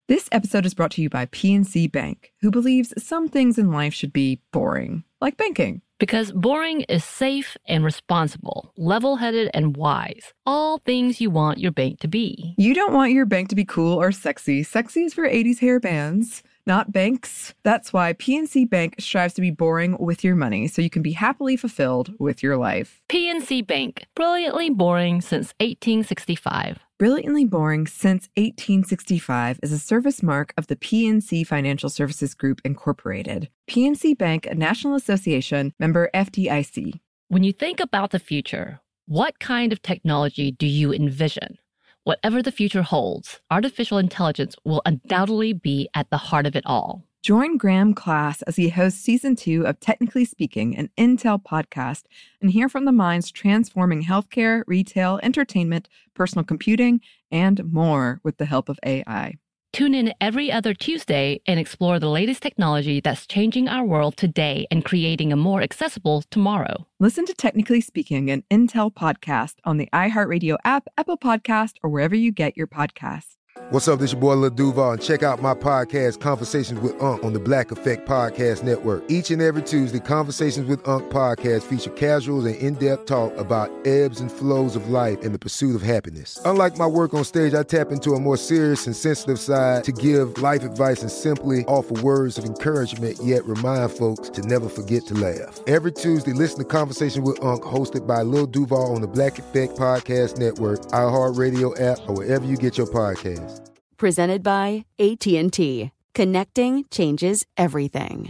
This episode is brought to you by PNC Bank, who believes some things in life should be boring, like banking. Because boring is safe and responsible, level-headed and wise. All things you want your bank to be. You don't want your bank to be cool or sexy. Sexy is for 80s hair bands, not banks. That's why PNC Bank strives to be boring with your money so you can be happily fulfilled with your life. PNC Bank, brilliantly boring since 1865. Brilliantly Boring Since 1865 is a service mark of the PNC Financial Services Group, Incorporated. PNC Bank, a National Association, member FDIC. When you think about the future, what kind of technology do you envision? Whatever the future holds, artificial intelligence will undoubtedly be at the heart of it all. Join Graham Class as he hosts Season 2 of Technically Speaking, an Intel podcast, and hear from the minds transforming healthcare, retail, entertainment, personal computing, and more with the help of AI. Tune in every other Tuesday and explore the latest technology that's changing our world today and creating a more accessible tomorrow. Listen to Technically Speaking, an Intel podcast on the iHeartRadio app, Apple Podcast, or wherever you get your podcasts. What's up, this your boy Lil Duval, and check out my podcast, Conversations with Unc, on the Black Effect Podcast Network. Each and every Tuesday, Conversations with Unc podcast feature casual and in-depth talk about ebbs and flows of life and the pursuit of happiness. Unlike my work on stage, I tap into a more serious and sensitive side to give life advice and simply offer words of encouragement, yet remind folks to never forget to laugh. Every Tuesday, listen to Conversations with Unc, hosted by Lil Duval on the Black Effect Podcast Network, iHeartRadio app, or wherever you get your podcasts. Presented by AT&T. Connecting changes everything.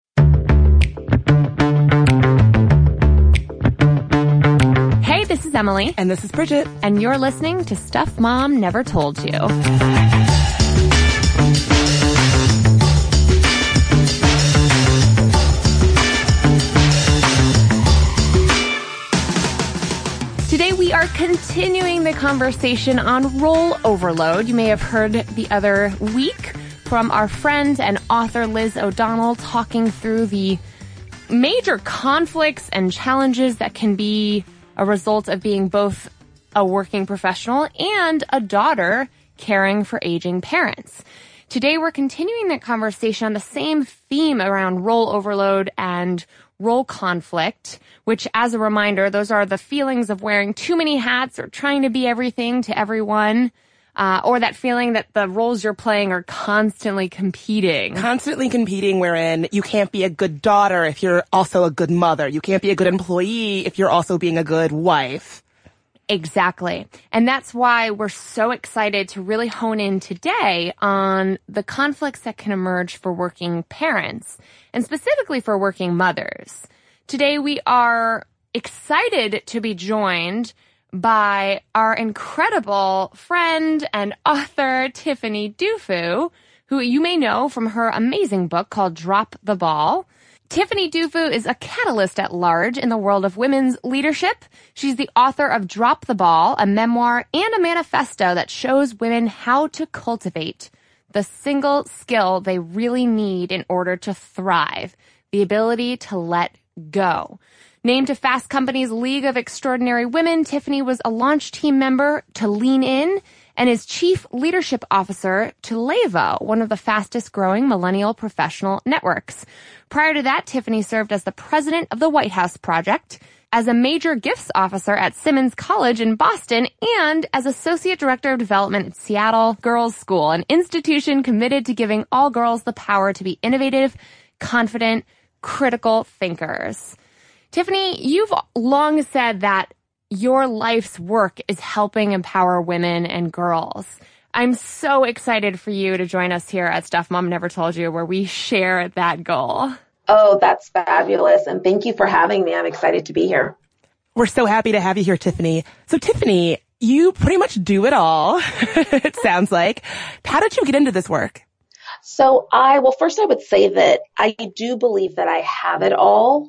Hey, this is Emily. And this is Bridget. And you're listening to Stuff Mom Never Told You. Today we are continuing the conversation on role overload. You may have heard the other week from our friend and author Liz O'Donnell talking through the major conflicts and challenges that can be a result of being both a working professional and a daughter caring for aging parents. Today we're continuing that conversation on the same theme around role overload and role conflict, which, as a reminder, those are the feelings of wearing too many hats or trying to be everything to everyone, or that feeling that the roles you're playing are constantly competing. Constantly competing, wherein you can't be a good daughter if you're also a good mother. You can't be a good employee if you're also being a good wife. Exactly. And that's why we're so excited to really hone in today on the conflicts that can emerge for working parents, and specifically for working mothers. Today we are excited to be joined by our incredible friend and author, Tiffany Dufu, who you may know from her amazing book called Drop the Ball. Tiffany Dufu is a catalyst at large in the world of women's leadership. She's the author of Drop the Ball, a memoir and a manifesto that shows women how to cultivate the single skill they really need in order to thrive, the ability to let go. Named to Fast Company's League of Extraordinary Women, Tiffany was a launch team member to Lean In and is Chief Leadership Officer to Levo, one of the fastest growing millennial professional networks. Prior to that, Tiffany served as the president of the White House Project, as a major gifts officer at Simmons College in Boston, and as Associate Director of Development at Seattle Girls School, an institution committed to giving all girls the power to be innovative, confident, critical thinkers. Tiffany, you've long said that your life's work is helping empower women and girls. I'm so excited for you to join us here at Stuff Mom Never Told You, where we share that goal. Oh, that's fabulous. And thank you for having me. I'm excited to be here. We're so happy to have you here, Tiffany. So, Tiffany, you pretty much do it all, it sounds like. How did you get into this work? So first I would say that I do believe that I have it all.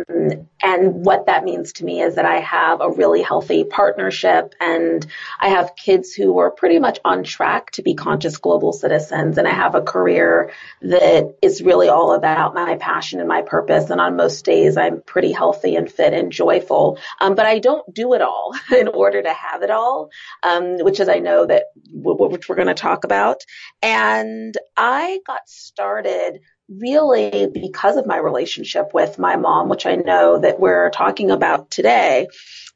And what that means to me is that I have a really healthy partnership and I have kids who are pretty much on track to be conscious global citizens. And I have a career that is really all about my passion and my purpose. And on most days, I'm pretty healthy and fit and joyful. But I don't do it all in order to have it all, which is I know that which we're going to talk about. And I got started really because of my relationship with my mom, which I know that we're talking about today.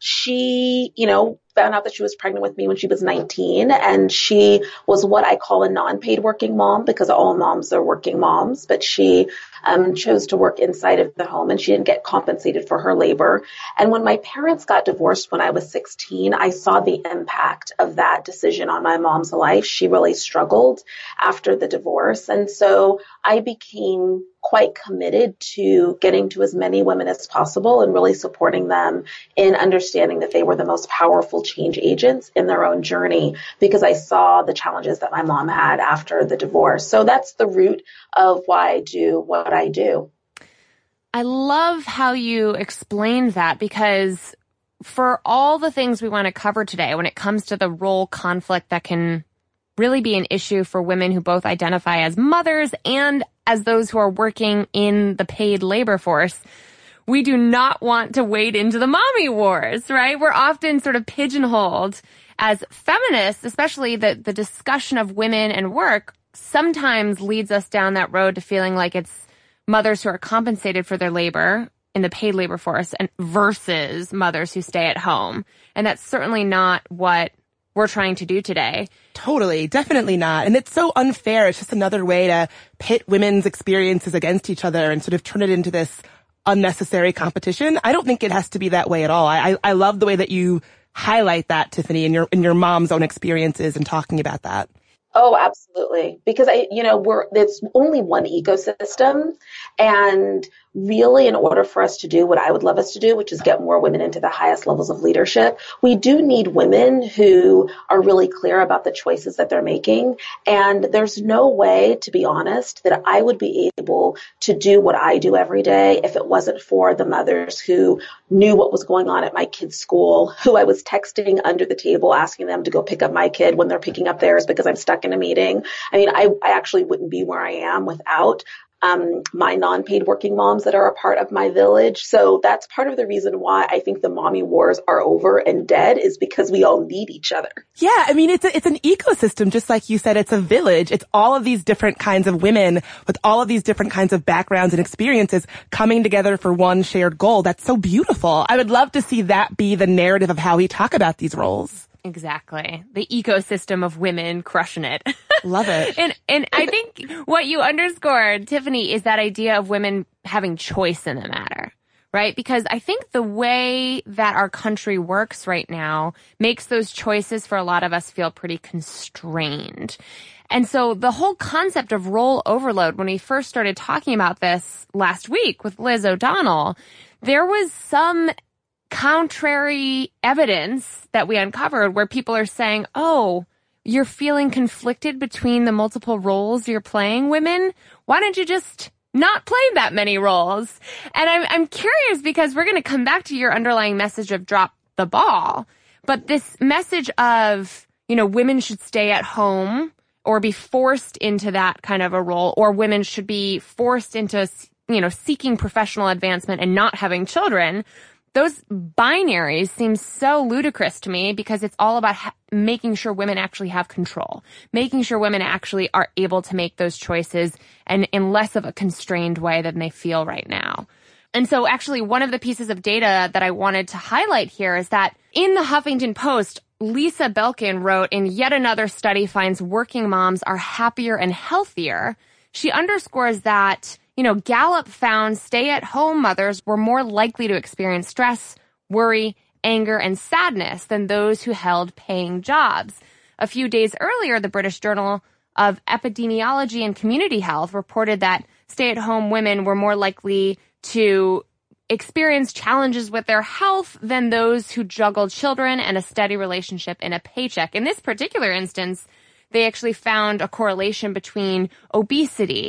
She, found out that she was pregnant with me when she was 19, and she was what I call a non-paid working mom because all moms are working moms, but she chose to work inside of the home and she didn't get compensated for her labor. And when my parents got divorced when I was 16, I saw the impact of that decision on my mom's life. She really struggled after the divorce. And so I became quite committed to getting to as many women as possible and really supporting them in understanding that they were the most powerful change agents in their own journey because I saw the challenges that my mom had after the divorce. So that's the root of why I do what I do. I love how you explained that because for all the things we want to cover today, when it comes to the role conflict that can really be an issue for women who both identify as mothers and as those who are working in the paid labor force, we do not want to wade into the mommy wars, right? We're often sort of pigeonholed as feminists, especially the discussion of women and work sometimes leads us down that road to feeling like it's mothers who are compensated for their labor in the paid labor force and versus mothers who stay at home. And that's certainly not what we're trying to do today. Totally. Definitely not. And it's so unfair. It's just another way to pit women's experiences against each other and sort of turn it into this unnecessary competition. I don't think it has to be that way at all. I love the way that you highlight that, Tiffany, in your mom's own experiences and talking about that. Oh, absolutely. Because it's only one ecosystem. And really, in order for us to do what I would love us to do, which is get more women into the highest levels of leadership, we do need women who are really clear about the choices that they're making. And there's no way, to be honest, that I would be able to do what I do every day if it wasn't for the mothers who knew what was going on at my kid's school, who I was texting under the table, asking them to go pick up my kid when they're picking up theirs because I'm stuck in a meeting. I mean, I actually wouldn't be where I am without my non-paid working moms that are a part of my village. So that's part of the reason why I think the mommy wars are over and dead is because we all need each other. Yeah. I mean, it's an ecosystem. Just like you said, it's a village. It's all of these different kinds of women with all of these different kinds of backgrounds and experiences coming together for one shared goal. That's so beautiful. I would love to see that be the narrative of how we talk about these roles. Exactly. The ecosystem of women crushing it. Love it. And I think what you underscored, Tiffany, is that idea of women having choice in the matter, right? Because I think the way that our country works right now makes those choices for a lot of us feel pretty constrained. And so the whole concept of role overload, when we first started talking about this last week with Liz O'Donnell, there was some contrary evidence that we uncovered where people are saying, oh, you're feeling conflicted between the multiple roles you're playing, women? Why don't you just not play that many roles? And I'm curious because we're going to come back to your underlying message of drop the ball. But this message of, women should stay at home or be forced into that kind of a role, or women should be forced into, seeking professional advancement and not having children. Those binaries seem so ludicrous to me because it's all about making sure women actually have control, making sure women actually are able to make those choices and in less of a constrained way than they feel right now. And so actually one of the pieces of data that I wanted to highlight here is that in the Huffington Post, Lisa Belkin wrote, in yet another study finds working moms are happier and healthier. She underscores that Gallup found stay-at-home mothers were more likely to experience stress, worry, anger, and sadness than those who held paying jobs. A few days earlier, the British Journal of Epidemiology and Community Health reported that stay-at-home women were more likely to experience challenges with their health than those who juggled children and a steady relationship and a paycheck. In this particular instance, they actually found a correlation between obesity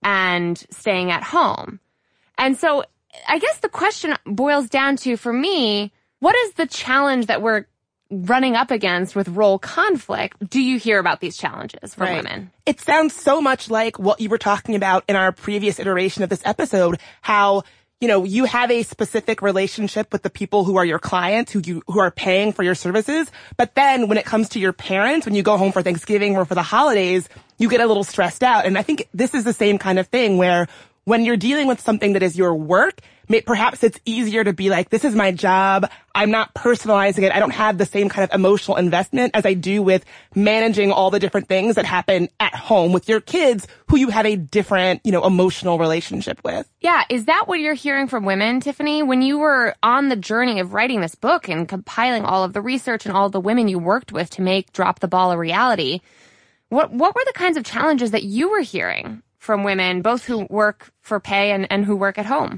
and staying at home. And so I guess the question boils down to, for me, what is the challenge that we're running up against with role conflict? Do you hear about these challenges from women? It sounds so much like what you were talking about in our previous iteration of this episode, how, you know, you have a specific relationship with the people who are your clients, who are paying for your services. But then when it comes to your parents, when you go home for Thanksgiving or for the holidays, you get a little stressed out. And I think this is the same kind of thing where when you're dealing with something that is your work, perhaps it's easier to be like, this is my job. I'm not personalizing it. I don't have the same kind of emotional investment as I do with managing all the different things that happen at home with your kids who you have a different, you know, emotional relationship with. Yeah. Is that what you're hearing from women, Tiffany? When you were on the journey of writing this book and compiling all of the research and all of the women you worked with to make Drop the Ball a reality, what were the kinds of challenges that you were hearing from women, both who work for pay and who work at home?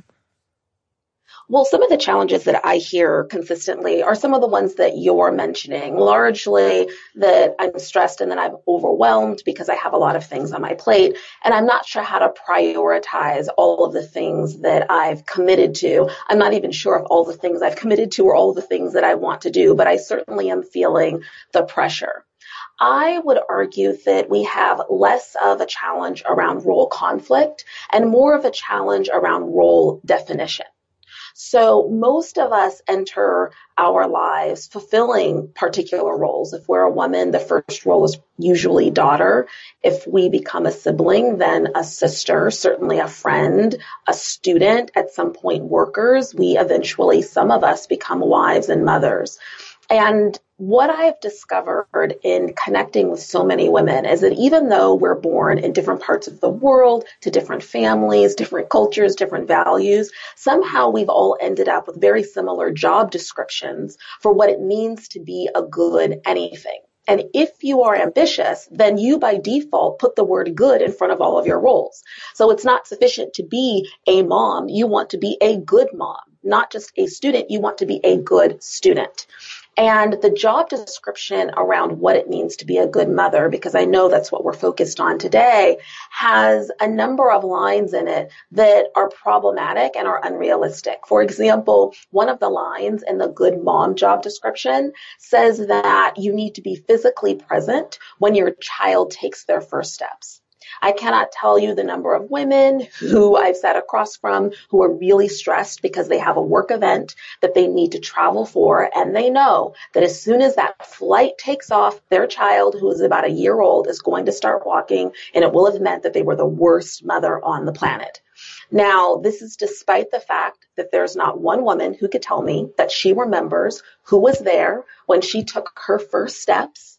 Well, some of the challenges that I hear consistently are some of the ones that you're mentioning, largely that I'm stressed and then I'm overwhelmed because I have a lot of things on my plate and I'm not sure how to prioritize all of the things that I've committed to. I'm not even sure if all the things I've committed to are all the things that I want to do, but I certainly am feeling the pressure. I would argue that we have less of a challenge around role conflict and more of a challenge around role definition. So most of us enter our lives fulfilling particular roles. If we're a woman, the first role is usually daughter. If we become a sibling, then a sister, certainly a friend, a student, at some point workers. We eventually, some of us, become wives and mothers. And what I've discovered in connecting with so many women is that even though we're born in different parts of the world, to different families, different cultures, different values, somehow we've all ended up with very similar job descriptions for what it means to be a good anything. And if you are ambitious, then you by default put the word good in front of all of your roles. So it's not sufficient to be a mom. You want to be a good mom, not just a student. You want to be a good student. And the job description around what it means to be a good mother, because I know that's what we're focused on today, has a number of lines in it that are problematic and are unrealistic. For example, one of the lines in the good mom job description says that you need to be physically present when your child takes their first steps. I cannot tell you the number of women who I've sat across from who are really stressed because they have a work event that they need to travel for, and they know that as soon as that flight takes off, their child, who is about a year old, is going to start walking, and it will have meant that they were the worst mother on the planet. Now, this is despite the fact that there's not one woman who could tell me that she remembers who was there when she took her first steps,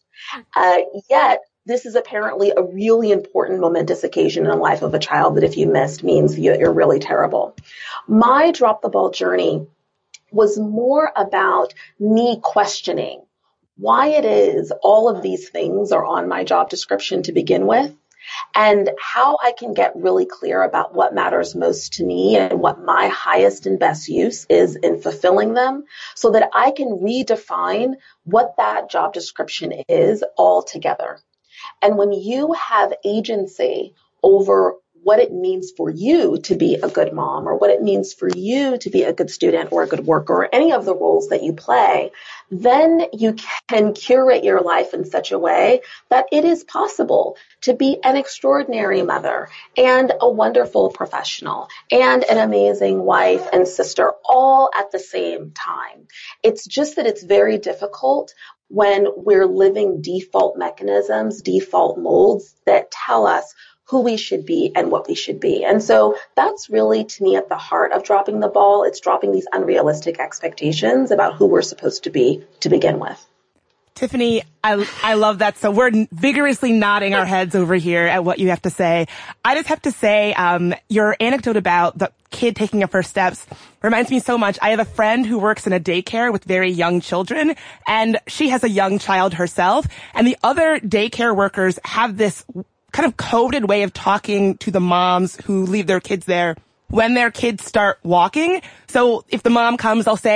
yet this is apparently a really important, momentous occasion in the life of a child that if you missed means you're really terrible. My drop the ball journey was more about me questioning why it is all of these things are on my job description to begin with, and how I can get really clear about what matters most to me and what my highest and best use is in fulfilling them, so that I can redefine what that job description is altogether. And when you have agency over what it means for you to be a good mom, or what it means for you to be a good student or a good worker, or any of the roles that you play, then you can curate your life in such a way that it is possible to be an extraordinary mother and a wonderful professional and an amazing wife and sister all at the same time. It's just that it's very difficult when we're living default mechanisms, default molds that tell us who we should be and what we should be. And so that's really, to me, at the heart of dropping the ball. It's dropping these unrealistic expectations about who we're supposed to be to begin with. Tiffany, I love that. So we're vigorously nodding our heads over here at what you have to say. I just have to say, your anecdote about the kid taking her first steps reminds me so much. I have a friend who works in a daycare with very young children, and she has a young child herself. And the other daycare workers have this kind of coded way of talking to the moms who leave their kids there when their kids start walking. So if the mom comes, they'll say,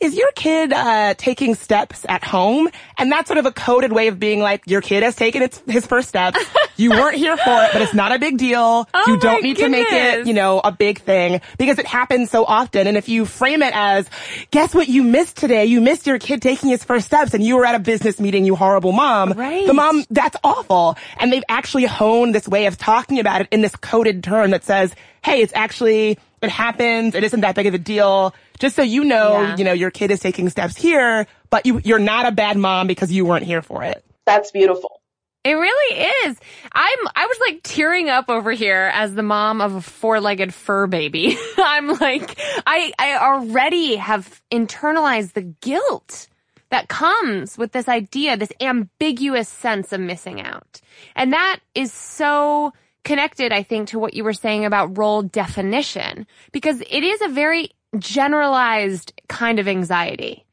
is your kid taking steps at home? And that's sort of a coded way of being like, your kid has taken his first steps. You weren't here for it, but it's not a big deal. You don't need to make it, a big thing, because it happens so often. And if you frame it as, guess what you missed today? You missed your kid taking his first steps and you were at a business meeting, you horrible mom. Right. The mom, that's awful. And they've actually honed this way of talking about it in this coded term that says, hey, it happens. It isn't that big of a deal. Just so you know, your kid is taking steps here, but you're not a bad mom because you weren't here for it. That's beautiful. It really is. I was like tearing up over here as the mom of a 4-legged fur baby. I'm like, I already have internalized the guilt that comes with this idea, this ambiguous sense of missing out. And that is so connected, I think, to what you were saying about role definition, because it is a very generalized kind of anxiety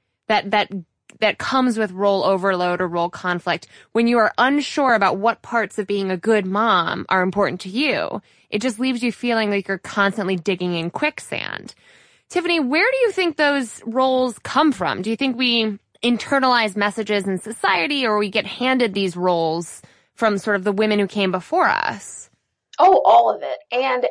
that comes with role overload or role conflict. When you are unsure about what parts of being a good mom are important to you, it just leaves you feeling like you're constantly digging in quicksand. Tiffany, where do you think those roles come from? Do you think we internalize messages in society, or we get handed these roles from sort of the women who came before us? Oh, all of it. And.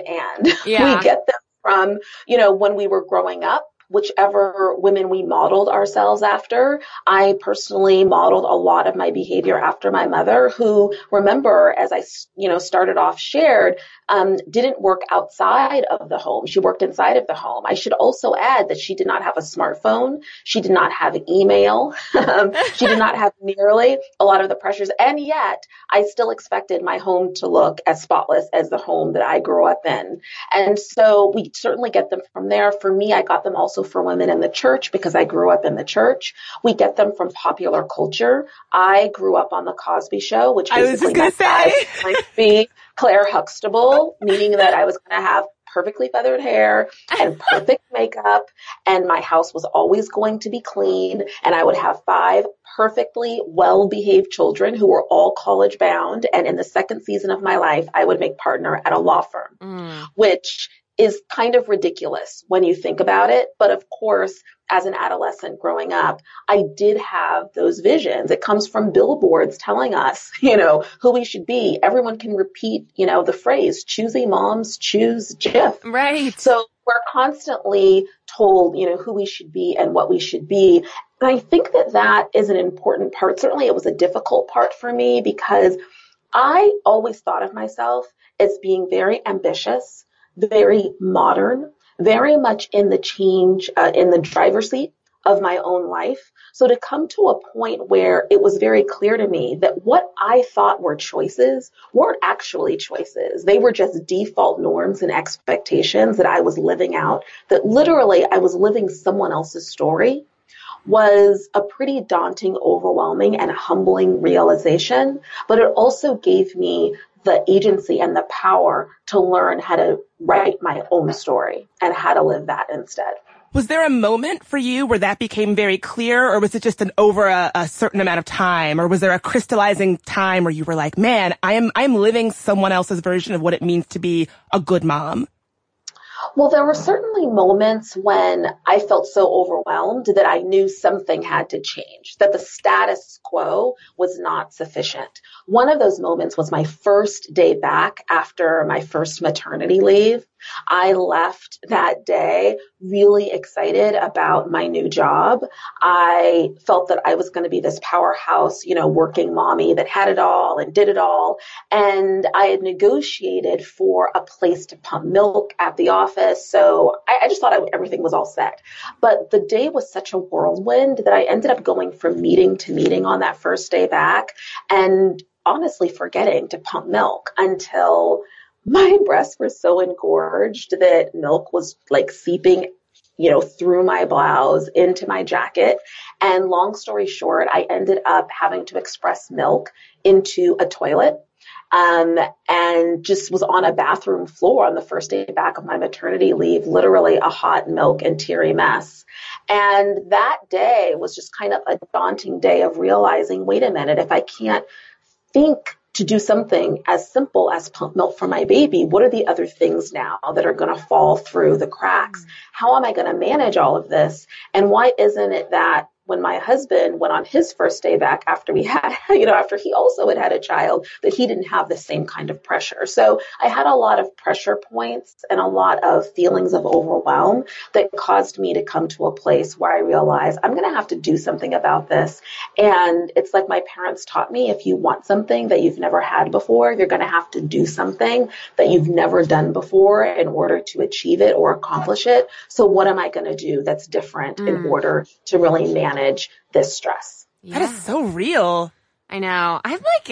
Yeah. We get them from, when we were growing up, whichever women we modeled ourselves after. I personally modeled a lot of my behavior after my mother, who, remember, as I, started off shared, didn't work outside of the home. She worked inside of the home. I should also add that she did not have a smartphone. She did not have email. She did not have nearly a lot of the pressures. And yet I still expected my home to look as spotless as the home that I grew up in. And so we certainly get them from there. For me, I got them also for women in the church because I grew up in the church. We get them from popular culture. I grew up on the Cosby Show, which basically meant that I was going to be Claire Huxtable, meaning that I was going to have perfectly feathered hair and perfect makeup, and my house was always going to be clean, and I would have 5 perfectly well-behaved children who were all college bound, and in the second season of my life, I would make partner at a law firm, which is kind of ridiculous when you think about it. But of course, as an adolescent growing up, I did have those visions. It comes from billboards telling us, who we should be. Everyone can repeat, the phrase, choosy moms choose Jif. Right. So we're constantly told, who we should be and what we should be. And I think that is an important part. Certainly it was a difficult part for me because I always thought of myself as being very ambitious, very modern, very much in the change, in the driver's seat of my own life. So to come to a point where it was very clear to me that what I thought were choices weren't actually choices. They were just default norms and expectations that I was living out, that literally I was living someone else's story, was a pretty daunting, overwhelming, and humbling realization. But it also gave me the agency and the power to learn how to write my own story and how to live that instead. Was there a moment for you where that became very clear, or was it just over a certain amount of time? Or was there a crystallizing time where you were like, man, I'm living someone else's version of what it means to be a good mom? Well, there were certainly moments when I felt so overwhelmed that I knew something had to change, that the status quo was not sufficient. One of those moments was my first day back after my first maternity leave. I left that day really excited about my new job. I felt that I was going to be this powerhouse, working mommy that had it all and did it all. And I had negotiated for a place to pump milk at the office. So I just thought everything was all set. But the day was such a whirlwind that I ended up going from meeting to meeting on that first day back and honestly forgetting to pump milk until my breasts were so engorged that milk was like seeping, through my blouse into my jacket. And long story short, I ended up having to express milk into a toilet. And just was on a bathroom floor on the first day back of my maternity leave, literally a hot milk and teary mess. And that day was just kind of a daunting day of realizing, wait a minute, if I can't think to do something as simple as pump milk for my baby, what are the other things now that are going to fall through the cracks? How am I going to manage all of this? And why isn't it that when my husband went on his first day back after we had, after he also had a child, that he didn't have the same kind of pressure. So I had a lot of pressure points and a lot of feelings of overwhelm that caused me to come to a place where I realized I'm going to have to do something about this. And it's like my parents taught me, if you want something that you've never had before, you're going to have to do something that you've never done before in order to achieve it or accomplish it. So what am I going to do that's different in order to really manage this stress? That is so real. I know.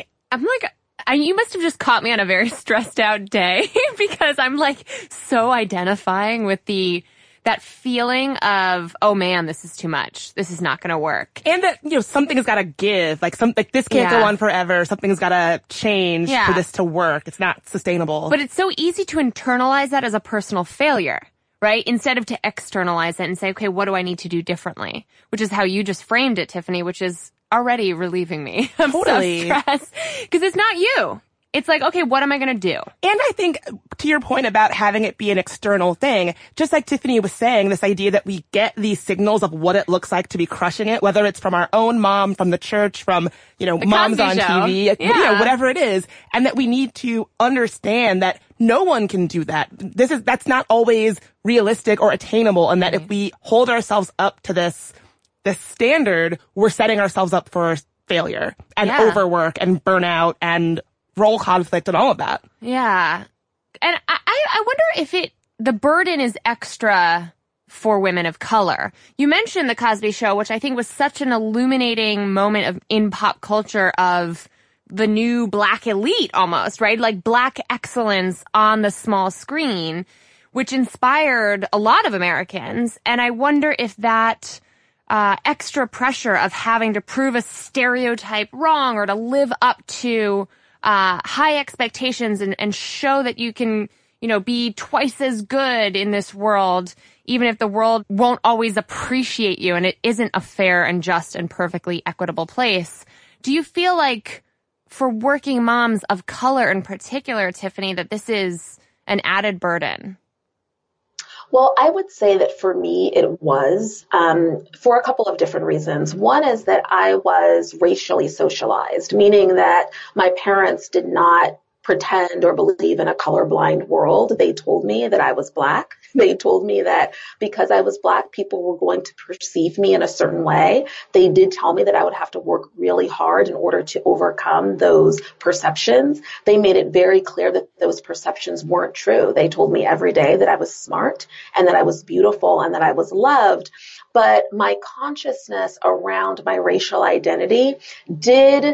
You must have just caught me on a very stressed out day because I'm like so identifying with that feeling of, oh man, this is too much. This is not going to work. And that, something has got to give. Like this can't go on forever. Something's got to change for this to work. It's not sustainable. But it's so easy to internalize that as a personal failure, right? Instead of to externalize it and say, okay, what do I need to do differently? Which is how you just framed it, Tiffany, which is already relieving me. I'm totally so stressed because it's not you. It's like, okay, what am I going to do? And I think to your point about having it be an external thing, just like Tiffany was saying, this idea that we get these signals of what it looks like to be crushing it, whether it's from our own mom, from the church, from, moms on TV, whatever it is, and that we need to understand that no one can do that. That's not always realistic or attainable, and that if we hold ourselves up to this standard, we're setting ourselves up for failure and overwork and burnout and role conflict and all of that. Yeah. And I wonder if the burden is extra for women of color. You mentioned The Cosby Show, which I think was such an illuminating moment in pop culture of the new Black elite almost, right? Like Black excellence on the small screen, which inspired a lot of Americans. And I wonder if that extra pressure of having to prove a stereotype wrong or to live up to high expectations and show that you can, be twice as good in this world, even if the world won't always appreciate you and it isn't a fair and just and perfectly equitable place. Do you feel like for working moms of color in particular, Tiffany, that this is an added burden? Well, I would say that for me, it was for a couple of different reasons. One is that I was racially socialized, meaning that my parents did not pretend or believe in a colorblind world. They told me that I was Black. They told me that because I was Black, people were going to perceive me in a certain way. They did tell me that I would have to work really hard in order to overcome those perceptions. They made it very clear that those perceptions weren't true. They told me every day that I was smart and that I was beautiful and that I was loved. But my consciousness around my racial identity did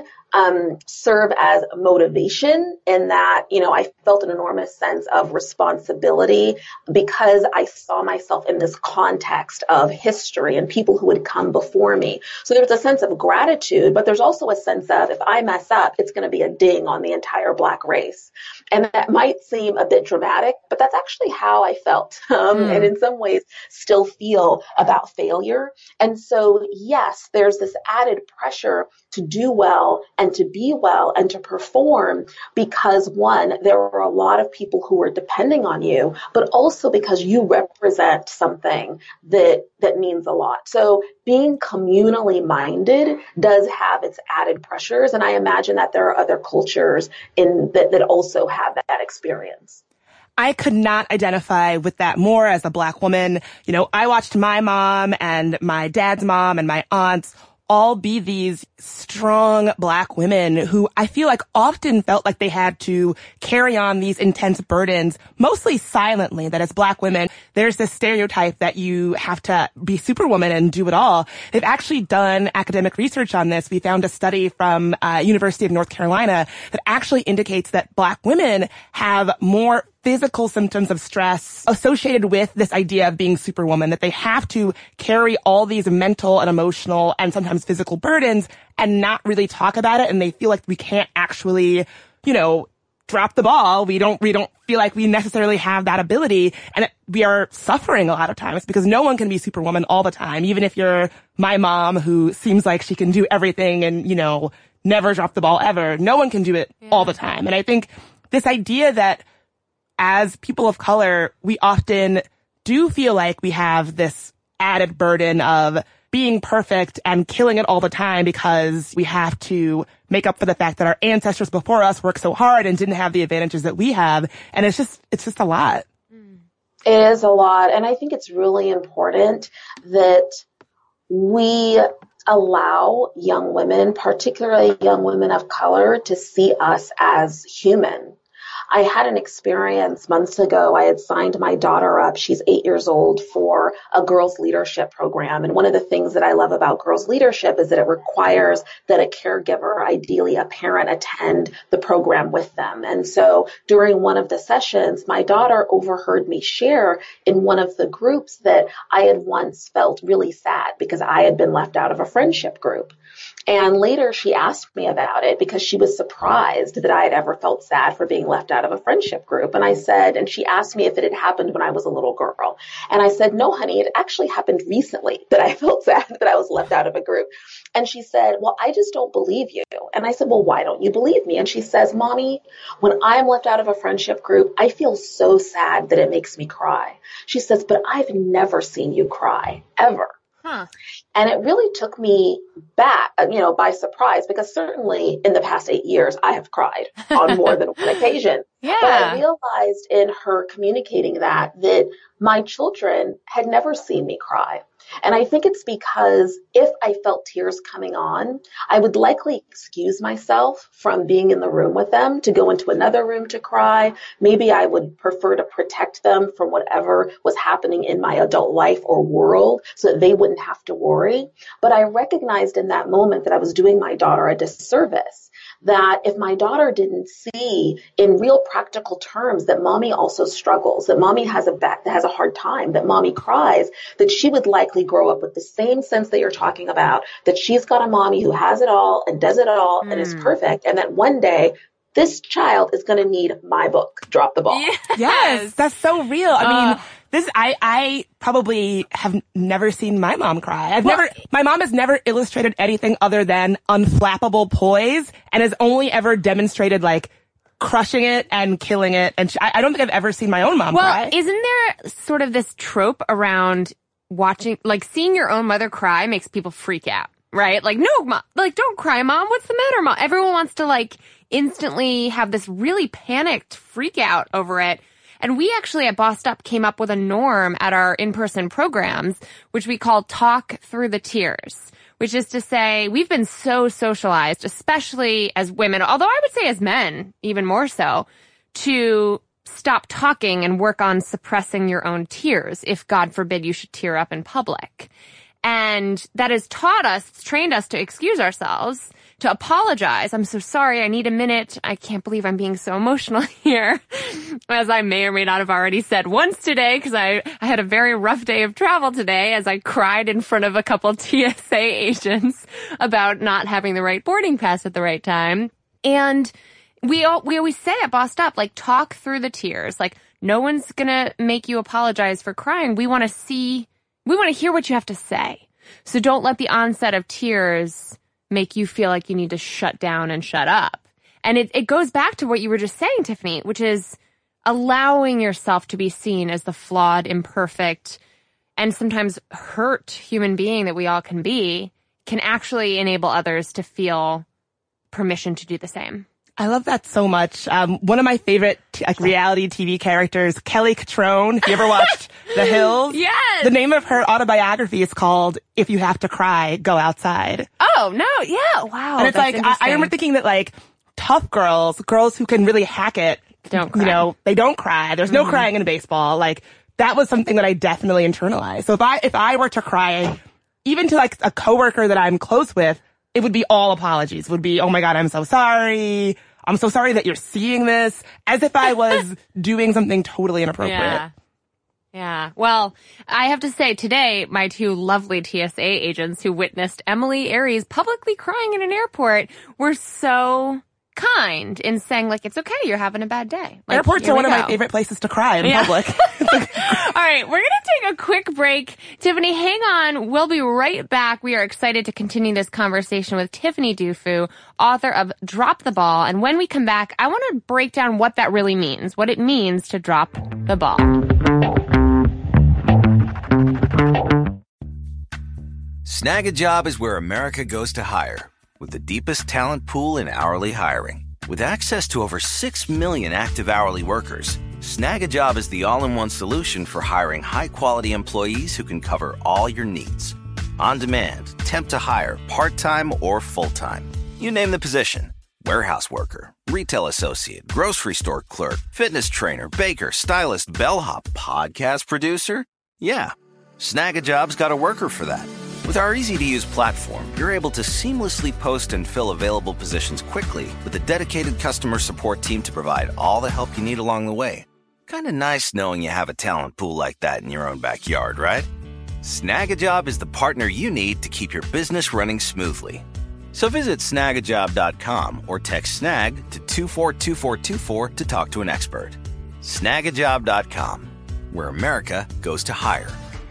serve as motivation in that, I felt an enormous sense of responsibility because I saw myself in this context of history and people who had come before me. So there's a sense of gratitude, but there's also a sense of if I mess up, it's going to be a ding on the entire Black race. And that might seem a bit dramatic, but that's actually how I felt, and in some ways still feel about failure. And so, yes, there's this added pressure to do well and to be well and to perform because, one, there are a lot of people who are depending on you, but also because you represent something that means a lot. So being communally minded does have its added pressures. And I imagine that there are other cultures that also have that experience. I could not identify with that more as a Black woman. I watched my mom and my dad's mom and my aunts all be these strong Black women who I feel like often felt like they had to carry on these intense burdens, mostly silently, that as Black women, there's this stereotype that you have to be superwoman and do it all. They've actually done academic research on this. We found a study from University of North Carolina that actually indicates that Black women have more physical symptoms of stress associated with this idea of being superwoman, that they have to carry all these mental and emotional and sometimes physical burdens and not really talk about it. And they feel like we can't actually, drop the ball. We don't feel like we necessarily have that ability. And we are suffering a lot of times because no one can be superwoman all the time. Even if you're my mom who seems like she can do everything and, never drop the ball ever. No one can do it all the time. And I think this idea that as people of color, we often do feel like we have this added burden of being perfect and killing it all the time because we have to make up for the fact that our ancestors before us worked so hard and didn't have the advantages that we have. And it's just a lot. It is a lot. And I think it's really important that we allow young women, particularly young women of color, to see us as human. I had an experience months ago. I had signed my daughter up. She's 8 years old for a girls leadership program. And one of the things that I love about girls leadership is that it requires that a caregiver, ideally a parent, attend the program with them. And so during one of the sessions, my daughter overheard me share in one of the groups that I had once felt really sad because I had been left out of a friendship group. And later she asked me about it because she was surprised that I had ever felt sad for being left out of a friendship group. And I said, and she asked me if it had happened when I was a little girl. And I said, no, honey, it actually happened recently that I felt sad that I was left out of a group. And she said, well, I just don't believe you. And I said, well, why don't you believe me? And she says, Mommy, when I'm left out of a friendship group, I feel so sad that it makes me cry. She says, but I've never seen you cry, ever. Huh. And it really took me back, by surprise, because certainly in the past 8 years, I have cried on more than one occasion. Yeah. But I realized in her communicating that my children had never seen me cry. And I think it's because if I felt tears coming on, I would likely excuse myself from being in the room with them to go into another room to cry. Maybe I would prefer to protect them from whatever was happening in my adult life or world so that they wouldn't have to worry. But I recognized in that moment that I was doing my daughter a disservice. That if my daughter didn't see in real practical terms that mommy also struggles, that mommy has a hard time, that mommy cries, that she would likely grow up with the same sense that you're talking about, that she's got a mommy who has it all and does it all and is perfect, and that one day this child is going to need my book, Drop the Ball. Yes, that's so real. I mean, I probably have never seen my mom cry. My mom has never illustrated anything other than unflappable poise and has only ever demonstrated like crushing it and killing it. And I don't think I've ever seen my own mom cry. Well, isn't there sort of this trope around watching, like seeing your own mother cry makes people freak out, right? Like, no, Mom, like, don't cry, Mom. What's the matter, Mom? Everyone wants to like instantly have this really panicked freak out over it. And we actually at Bossed Up came up with a norm at our in-person programs, which we call Talk Through the Tears, which is to say we've been so socialized, especially as women, although I would say as men, even more so, to stop talking and work on suppressing your own tears if, God forbid, you should tear up in public. And that has trained us to excuse ourselves, to apologize. I'm so sorry. I need a minute. I can't believe I'm being so emotional here. As I may or may not have already said once today, because I had a very rough day of travel today as I cried in front of a couple TSA agents about not having the right boarding pass at the right time. And we always say at Bossed Up, like, talk through the tears. Like, no one's gonna make you apologize for crying. We want to hear what you have to say. So don't let the onset of tears make you feel like you need to shut down and shut up. And it goes back to what you were just saying, Tiffany, which is allowing yourself to be seen as the flawed, imperfect, and sometimes hurt human being that we all can be, can actually enable others to feel permission to do the same. I love that so much. One of my favorite reality TV characters, Kelly Catrone. You ever watched The Hills? Yes. The name of her autobiography is called If You Have to Cry, Go Outside. Oh, no. Yeah. Wow. And it's like, I remember thinking that like tough girls who can really hack it, don't cry. They don't cry. There's no crying in baseball. Like that was something that I definitely internalized. So if I were to cry, even to like a coworker that I'm close with, it would be all apologies. It would be, oh my God, I'm so sorry. I'm so sorry that you're seeing this, as if I was doing something totally inappropriate. Yeah. Well, I have to say today, my two lovely TSA agents who witnessed Emily Aries publicly crying in an airport were so kind in saying, like, it's okay, you're having a bad day. Like, airports are one of my favorite places to cry in public. All right, we're going to take a quick break. Tiffany, hang on. We'll be right back. We are excited to continue this conversation with Tiffany Dufu, author of Drop the Ball. And when we come back, I want to break down what that really means, what it means to drop the ball. Snag a Job is where America goes to hire, with the deepest talent pool in hourly hiring. With access to over 6 million active hourly workers, Snag a Job is the all-in-one solution for hiring high-quality employees who can cover all your needs. On demand, temp to hire, part-time or full-time. You name the position. Warehouse worker, retail associate, grocery store clerk, fitness trainer, baker, stylist, bellhop, podcast producer. Yeah, Snag a Job's got a worker for that. With our easy-to-use platform, you're able to seamlessly post and fill available positions quickly with a dedicated customer support team to provide all the help you need along the way. Kind of nice knowing you have a talent pool like that in your own backyard, right? Snag-a-Job is the partner you need to keep your business running smoothly. So visit snagajob.com or text snag to 242424 to talk to an expert. Snagajob.com, where America goes to hire.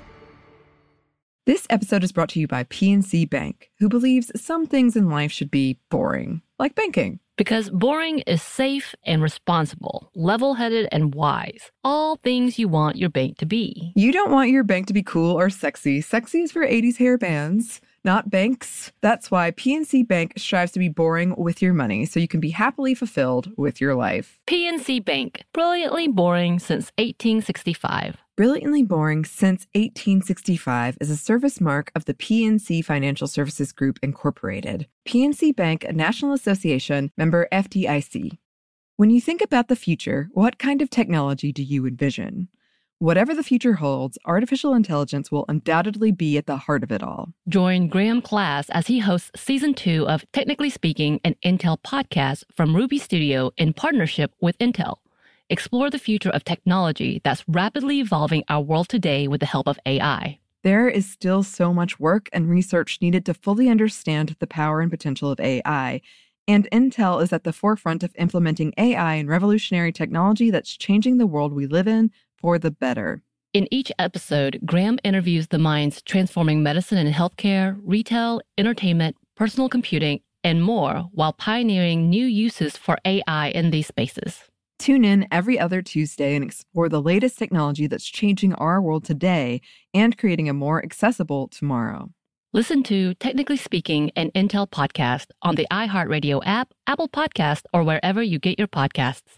This episode is brought to you by PNC Bank, who believes some things in life should be boring, like banking. Because boring is safe and responsible, level-headed and wise. All things you want your bank to be. You don't want your bank to be cool or sexy. Sexy is for 80s hair bands, not banks. That's why PNC Bank strives to be boring with your money so you can be happily fulfilled with your life. PNC Bank, brilliantly boring since 1865. Brilliantly Boring Since 1865 is a service mark of the PNC Financial Services Group, Incorporated. PNC Bank, a National Association, member FDIC. When you think about the future, what kind of technology do you envision? Whatever the future holds, artificial intelligence will undoubtedly be at the heart of it all. Join Graham Class as he hosts Season 2 of Technically Speaking, an Intel podcast from Ruby Studio in partnership with Intel. Explore the future of technology that's rapidly evolving our world today with the help of AI. There is still so much work and research needed to fully understand the power and potential of AI, and Intel is at the forefront of implementing AI and revolutionary technology that's changing the world we live in for the better. In each episode, Graham interviews the minds transforming medicine and healthcare, retail, entertainment, personal computing, and more while pioneering new uses for AI in these spaces. Tune in every other Tuesday and explore the latest technology that's changing our world today and creating a more accessible tomorrow. Listen to Technically Speaking, an Intel podcast on the iHeartRadio app, Apple Podcasts, or wherever you get your podcasts.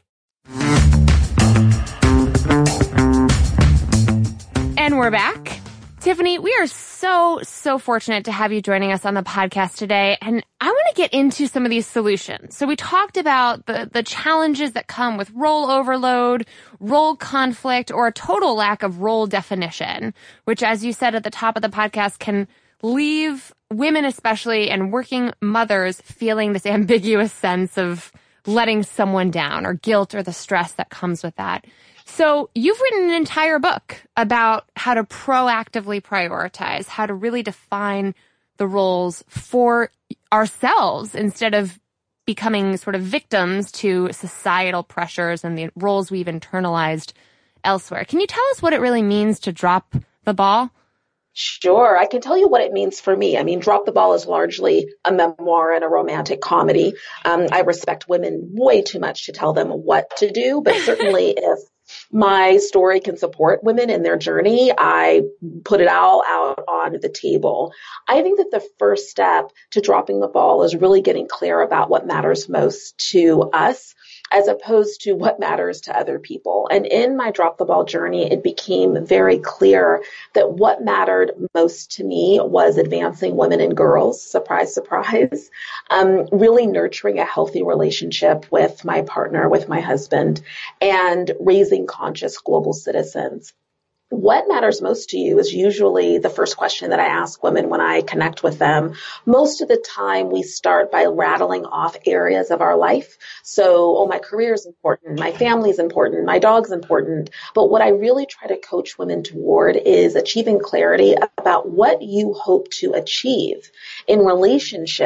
And we're back. Tiffany, we are so fortunate to have you joining us on the podcast today. And I want to get into some of these solutions. So we talked about the challenges that come with role overload, role conflict, or a total lack of role definition, which, as you said at the top of the podcast, can leave women especially and working mothers feeling this ambiguous sense of letting someone down or guilt or the stress that comes with that. So you've written an entire book about how to proactively prioritize, how to really define the roles for ourselves instead of becoming sort of victims to societal pressures and the roles we've internalized elsewhere. Can you tell us what it really means to drop the ball? Sure. I can tell you what it means for me. I mean, Drop the Ball is largely a memoir and a romantic comedy. I respect women way too much to tell them what to do, but certainly if my story can support women in their journey, I put it all out on the table. I think that the first step to dropping the ball is really getting clear about what matters most to us, as opposed to what matters to other people. And in my Drop the Ball journey, it became very clear that what mattered most to me was advancing women and girls, surprise, surprise, really nurturing a healthy relationship with my partner, with my husband, and raising conscious global citizens. What matters most to you is usually the first question that I ask women when I connect with them. Most of the time, we start by rattling off areas of our life. So, my career is important, my family is important, my dog's important. But what I really try to coach women toward is achieving clarity about what you hope to achieve in relationship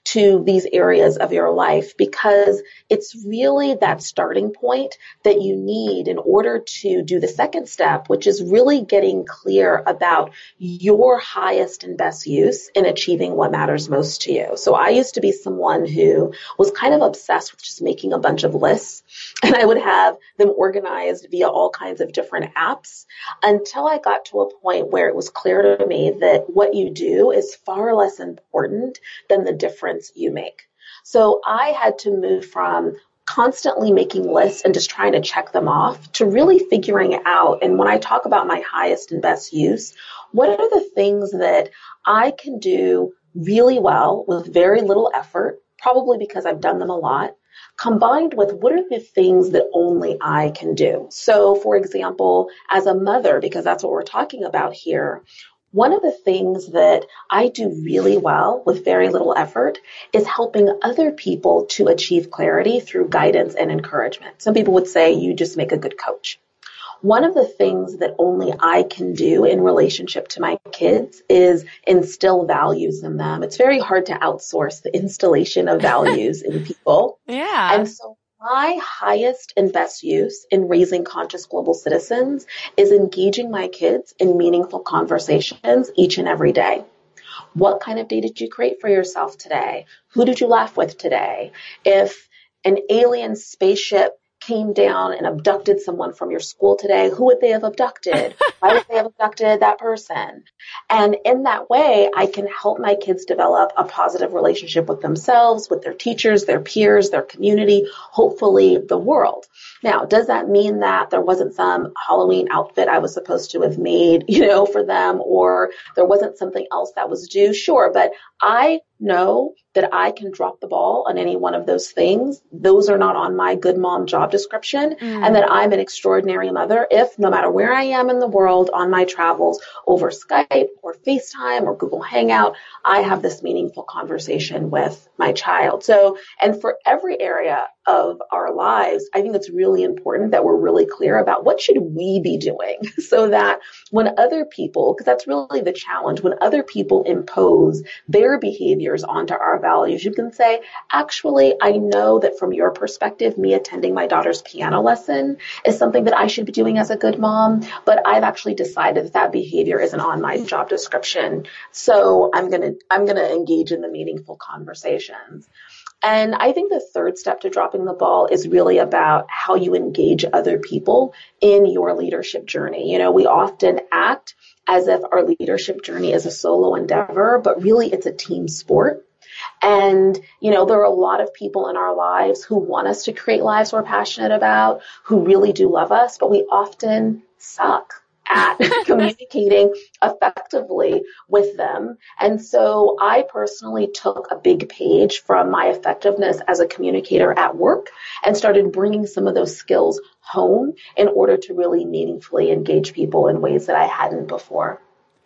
to these areas of your life, because it's really that starting point that you need in order to do the second step, which is really getting clear about your highest and best use in achieving what matters most to you. So I used to be someone who was kind of obsessed with just making a bunch of lists, and I would have them organized via all kinds of different apps until I got to a point where it was clear to me that what you do is far less important than the difference you make. So I had to move from constantly making lists and just trying to check them off to really figuring out. And when I talk about my highest and best use, what are the things that I can do really well with very little effort, probably because I've done them a lot, combined with what are the things that only I can do. So for example, as a mother, because that's what we're talking about here, one of the things that I do really well with very little effort is helping other people to achieve clarity through guidance and encouragement. Some people would say you just make a good coach. One of the things that only I can do in relationship to my kids is instill values in them. It's very hard to outsource the installation of values in people. Yeah. And so my highest and best use in raising conscious global citizens is engaging my kids in meaningful conversations each and every day. What kind of day did you create for yourself today? Who did you laugh with today? If an alien spaceship came down and abducted someone from your school today, who would they have abducted? Why would they have abducted that person? And in that way, I can help my kids develop a positive relationship with themselves, with their teachers, their peers, their community, hopefully the world. Now, does that mean that there wasn't some Halloween outfit I was supposed to have made, for them, or there wasn't something else that was due? Sure, but I know that I can drop the ball on any one of those things. Those are not on my good mom job description, and that I'm an extraordinary mother if, no matter where I am in the world on my travels over Skype or FaceTime or Google Hangout, I have this meaningful conversation with my child. So, and for every area of our lives, I think it's really important that we're really clear about what should we be doing so that when other people, because that's really the challenge, when other people impose their behaviors onto our values, you can say, actually, I know that from your perspective, me attending my daughter's piano lesson is something that I should be doing as a good mom, but I've actually decided that behavior isn't on my job description. So I'm going to engage in the meaningful conversations. And I think the third step to dropping the ball is really about how you engage other people in your leadership journey. We often act as if our leadership journey is a solo endeavor, but really it's a team sport. And, there are a lot of people in our lives who want us to create lives we're passionate about, who really do love us, but we often suck at communicating effectively with them. And so I personally took a big page from my effectiveness as a communicator at work and started bringing some of those skills home in order to really meaningfully engage people in ways that I hadn't before.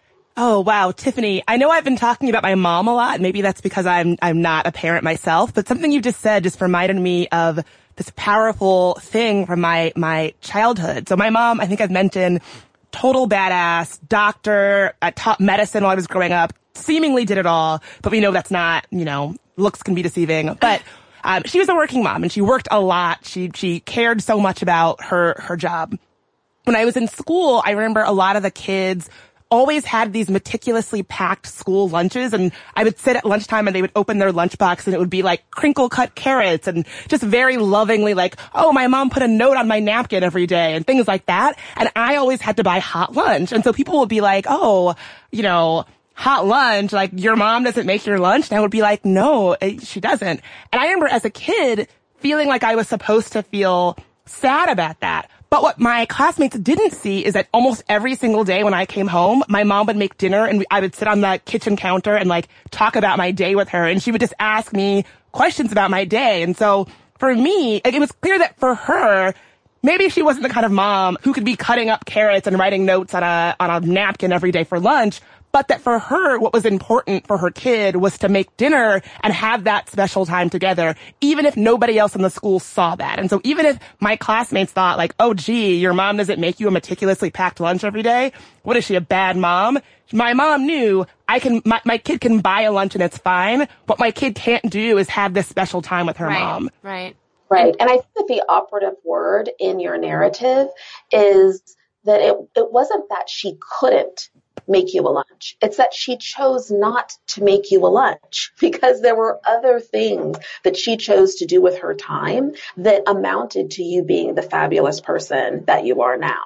Oh, wow. Tiffany, I know I've been talking about my mom a lot. Maybe that's because I'm not a parent myself, but something you just said just reminded me of this powerful thing from my childhood. So my mom, I think I've mentioned, total badass, doctor, taught medicine while I was growing up, seemingly did it all, but we know that's not, looks can be deceiving. But she was a working mom and she worked a lot. She cared so much about her job. When I was in school, I remember a lot of the kids always had these meticulously packed school lunches, and I would sit at lunchtime and they would open their lunchbox and it would be like crinkle cut carrots and just very lovingly like, oh, my mom put a note on my napkin every day and things like that. And I always had to buy hot lunch. And so people would be like, oh, hot lunch, like your mom doesn't make your lunch. And I would be like, no, she doesn't. And I remember as a kid feeling like I was supposed to feel sad about that. But what my classmates didn't see is that almost every single day when I came home, my mom would make dinner and I would sit on the kitchen counter and talk about my day with her. And she would just ask me questions about my day. And so for me, it was clear that for her, maybe she wasn't the kind of mom who could be cutting up carrots and writing notes on a napkin every day for lunch. but that for her, what was important for her kid was to make dinner and have that special time together, even if nobody else in the school saw that. And so even if my classmates thought like, oh, gee, your mom doesn't make you a meticulously packed lunch every day. What is she, a bad mom? My mom knew my kid can buy a lunch and it's fine. What my kid can't do is have this special time with her mom. Right. And I think that the operative word in your narrative is that it wasn't that she couldn't make you a lunch. It's that she chose not to make you a lunch because there were other things that she chose to do with her time that amounted to you being the fabulous person that you are now.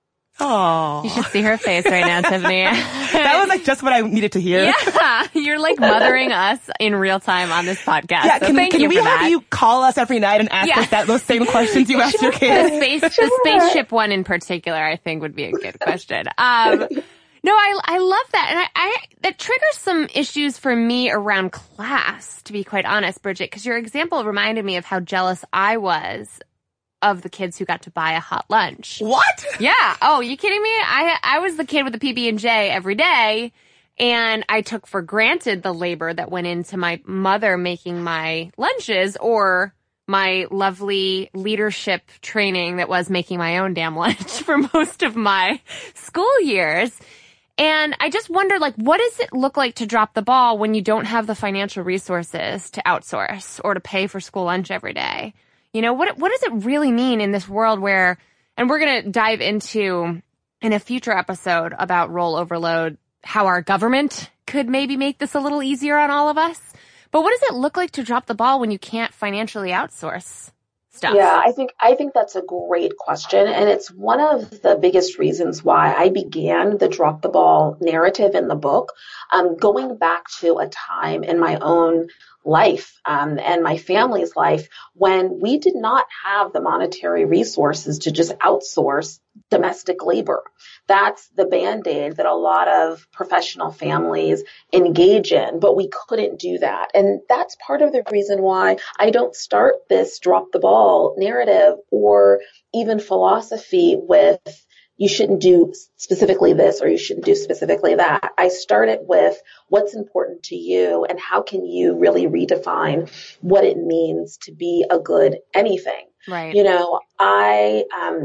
Oh, you should see her face right now, Tiffany. That was like just what I needed to hear. Yeah, you're like mothering us in real time on this podcast. Yeah, so can we have that. you call us every night and ask us those same questions you asked your kids? The spaceship one in particular, I think, would be a good question. No, I love that, and I that triggers some issues for me around class, to be quite honest, Bridget, because your example reminded me of how jealous I was of the kids who got to buy a hot lunch. What? Yeah. Oh, you kidding me? I was the kid with the PB&J every day, and I took for granted the labor that went into my mother making my lunches or my lovely leadership training that was making my own damn lunch for most of my school years. And I just wonder, like, what does it look like to drop the ball when you don't have the financial resources to outsource or to pay for school lunch every day? You know, what does it really mean in this world where, and we're going to dive into in a future episode about role overload, how our government could maybe make this a little easier on all of us. But what does it look like to drop the ball when you can't financially outsource stuff? Yeah, I think that's a great question. And it's one of the biggest reasons why I began the drop the ball narrative in the book, going back to a time in my own life and my family's life when we did not have the monetary resources to just outsource domestic labor. That's the Band-Aid that a lot of professional families engage in, but we couldn't do that. And that's part of the reason why I don't start this drop the ball narrative or even philosophy with you shouldn't do specifically this or you shouldn't do specifically that. I start it with what's important to you and how can you really redefine what it means to be a good anything. Right. You know, I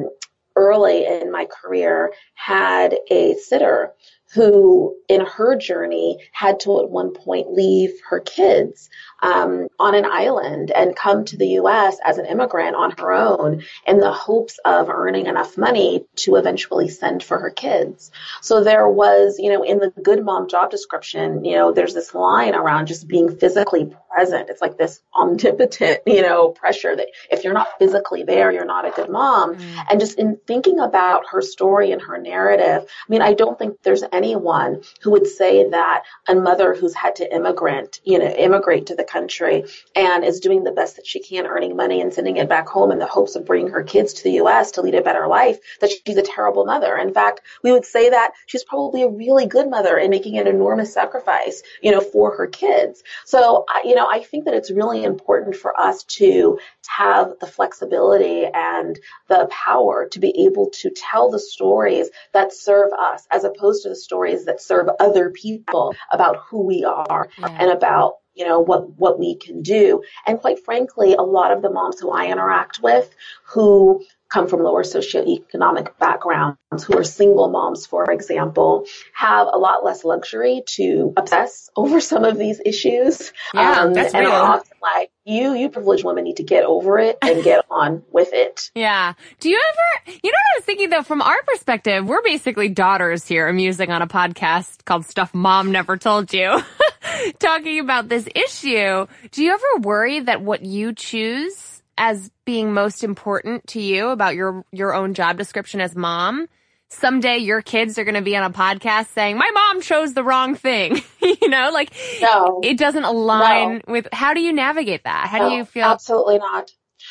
early in my career had a sitter who in her journey had to at one point leave her kids on an island and come to the U.S. as an immigrant on her own in the hopes of earning enough money to eventually send for her kids. So there was, you know, in the good mom job description, you know, there's this line around just being physically present. It's like this omnipotent, you know, pressure that if you're not physically there, you're not a good mom. And just in thinking about her story and her narrative, I mean, I don't think there's anyone who would say that a mother who's had to immigrate to the country and is doing the best that she can, earning money and sending it back home in the hopes of bringing her kids to the U.S. to lead a better life, that she's a terrible mother. In fact, we would say that she's probably a really good mother and making an enormous sacrifice, you know, for her kids. So, you know, I think that it's really important for us to have the flexibility and the power to be able to tell the stories that serve us as opposed to the stories that serve other people about who we are and about, you know, what we can do. And quite frankly, a lot of the moms who I interact with who come from lower socioeconomic backgrounds, who are single moms, for example, have a lot less luxury to obsess over some of these issues. Yeah, that's and real. are often like, you privileged women need to get over it and get on with it. Yeah. Do you ever, you know what I was thinking though, from our perspective, we're basically daughters here amusing on a podcast called Stuff Mom Never Told You, talking about this issue. Do you ever worry that what you choose as being most important to you about your own job description as mom, someday your kids are going to be on a podcast saying, my mom chose the wrong thing, you know, like No. it doesn't align with, how do you navigate that? How do you feel? Absolutely not.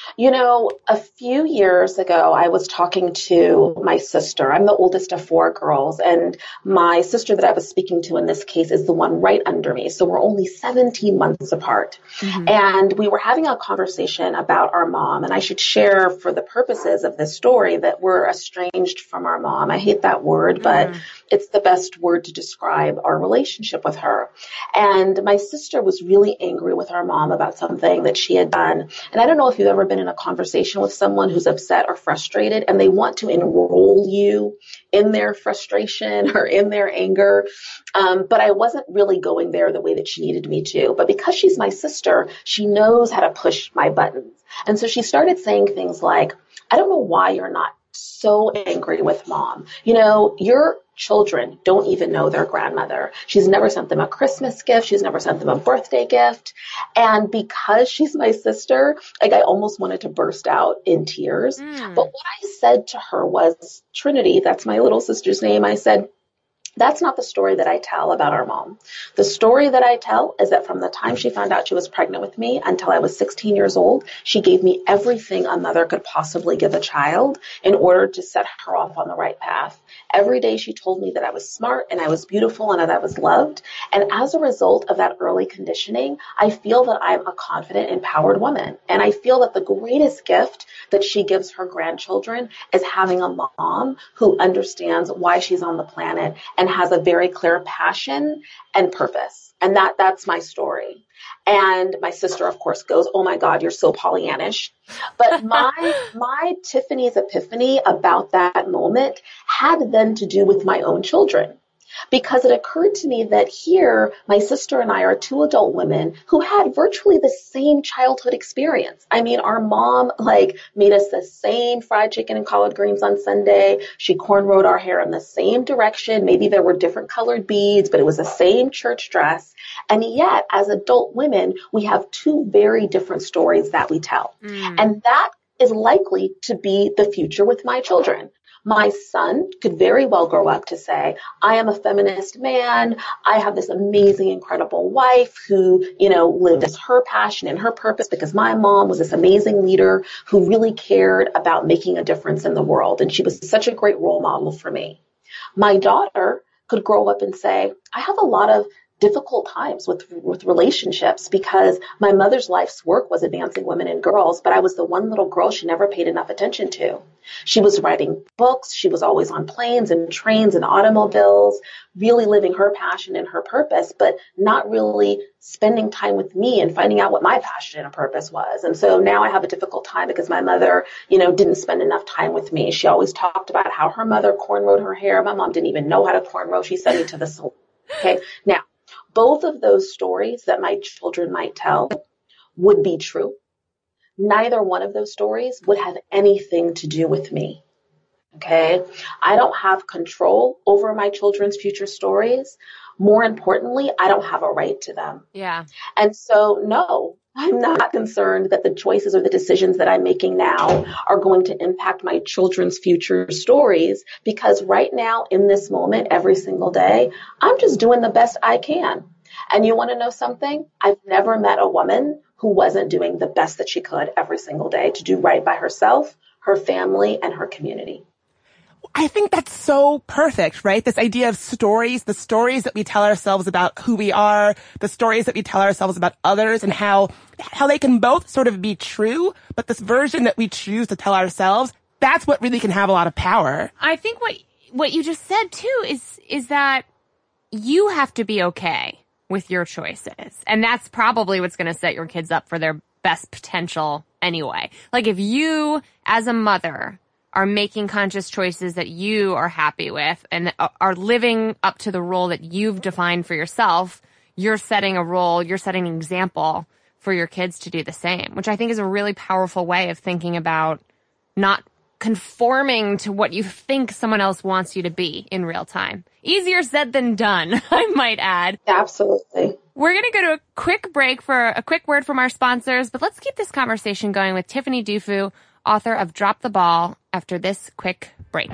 You know, a few years ago, I was talking to my sister. I'm the oldest of 4 girls, and my sister that I was speaking to in this case is the one right under me. So we're only 17 months apart. And we were having a conversation about our mom. And I should share, for the purposes of this story, that we're estranged from our mom. I hate that word, but it's the best word to describe our relationship with her. And my sister was really angry with our mom about something that she had done. And I don't know if you've ever been in a conversation with someone who's upset or frustrated and they want to enroll you in their frustration or in their anger. But I wasn't really going there the way that she needed me to. But because she's my sister, she knows how to push my buttons. And so she started saying things like, I don't know why you're not so angry with mom. You know, your children don't even know their grandmother. She's never sent them a Christmas gift. She's never sent them a birthday gift. And because she's my sister, like, I almost wanted to burst out in tears. But what I said to her was, Trinity, that's my little sister's name. I said, that's not the story that I tell about our mom. The story that I tell is that from the time she found out she was pregnant with me until I was 16 years old, she gave me everything a mother could possibly give a child in order to set her off on the right path. Every day she told me that I was smart and I was beautiful and that I was loved. And as a result of that early conditioning, I feel that I'm a confident, empowered woman. And I feel that the greatest gift that she gives her grandchildren is having a mom who understands why she's on the planet and has a very clear passion and purpose. And that's my story. And my sister, of course, goes, oh my God, you're so Pollyannish. But my Tiffany's epiphany about that moment had then to do with my own children. Because it occurred to me that here, my sister and I are 2 adult women who had virtually the same childhood experience. I mean, our mom, made us the same fried chicken and collard greens on Sunday. She cornrowed our hair in the same direction. Maybe there were different colored beads, but it was the same church dress. And yet, as adult women, we have 2 very different stories that we tell. And that is likely to be the future with my children. My son could very well grow up to say, I am a feminist man. I have this amazing, incredible wife who, lived as her passion and her purpose because my mom was this amazing leader who really cared about making a difference in the world. And she was such a great role model for me. My daughter could grow up and say, I have a lot of difficult times with relationships because my mother's life's work was advancing women and girls, but I was the one little girl she never paid enough attention to. She was writing books. She was always on planes and trains and automobiles, really living her passion and her purpose, but not really spending time with me and finding out what my passion and purpose was. And so now I have a difficult time because my mother, didn't spend enough time with me. She always talked about how her mother cornrowed her hair. My mom didn't even know how to cornrow. She sent me to the salon. Okay. Now, both of those stories that my children might tell would be true. Neither one of those stories would have anything to do with me. Okay? I don't have control over my children's future stories. More importantly, I don't have a right to them. Yeah. And so, no, I'm not concerned that the choices or the decisions that I'm making now are going to impact my children's future stories, because right now, in this moment, every single day, I'm just doing the best I can. And you want to know something? I've never met a woman who wasn't doing the best that she could every single day to do right by herself, her family, and her community. I think that's so perfect, right? This idea of stories, the stories that we tell ourselves about who we are, the stories that we tell ourselves about others, and how they can both sort of be true, but this version that we choose to tell ourselves, that's what really can have a lot of power. I think what you just said too is that you have to be okay with your choices. And that's probably what's going to set your kids up for their best potential anyway. Like, if you, as a mother, are making conscious choices that you are happy with and are living up to the role that you've defined for yourself, you're setting a role, you're setting an example for your kids to do the same, which I think is a really powerful way of thinking about not conforming to what you think someone else wants you to be in real time. Easier said than done, I might add. Absolutely. We're going to go to a quick break for a quick word from our sponsors, but let's keep this conversation going with Tiffany Dufu, author of Drop the Ball, after this quick break.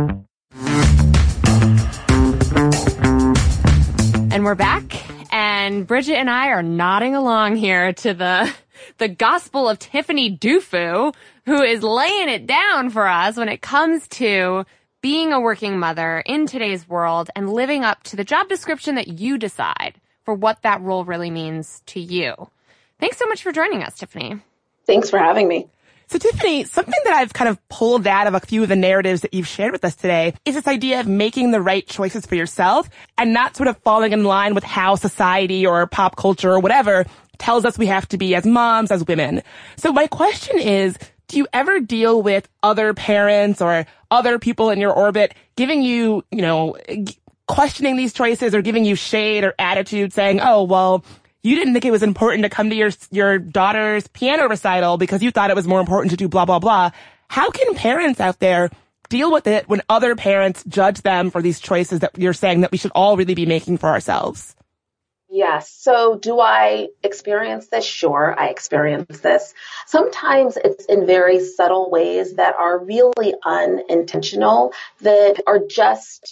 And we're back. And And Bridget and I are nodding along here to the gospel of Tiffany Dufu, who is laying it down for us when it comes to being a working mother in today's world and living up to the job description that you decide for what that role really means to you. Thanks so much for joining us, Tiffany. Thanks for having me. So Tiffany, something that I've kind of pulled out of a few of the narratives that you've shared with us today is this idea of making the right choices for yourself and not sort of falling in line with how society or pop culture or whatever tells us we have to be as moms, as women. So my question is, do you ever deal with other parents or other people in your orbit giving you, questioning these choices or giving you shade or attitude saying, oh, well, you didn't think it was important to come to your daughter's piano recital because you thought it was more important to do blah, blah, blah. How can parents out there deal with it when other parents judge them for these choices that you're saying that we should all really be making for ourselves? Yes. So do I experience this? Sure, I experience this. Sometimes it's in very subtle ways that are really unintentional, that are just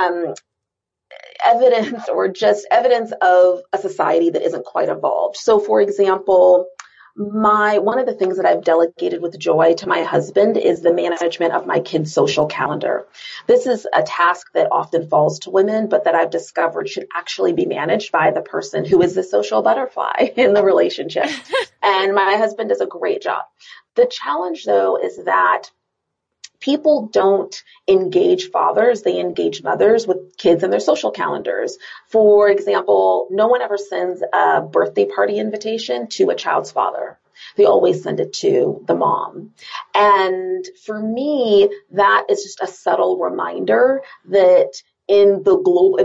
evidence of a society that isn't quite evolved. So for example, one of the things that I've delegated with joy to my husband is the management of my kids' social calendar. This is a task that often falls to women, but that I've discovered should actually be managed by the person who is the social butterfly in the relationship. And my husband does a great job. The challenge, though, is that people don't engage fathers, they engage mothers with kids and their social calendars. For example, no one ever sends a birthday party invitation to a child's father. They always send it to the mom. And for me, that is just a subtle reminder that in the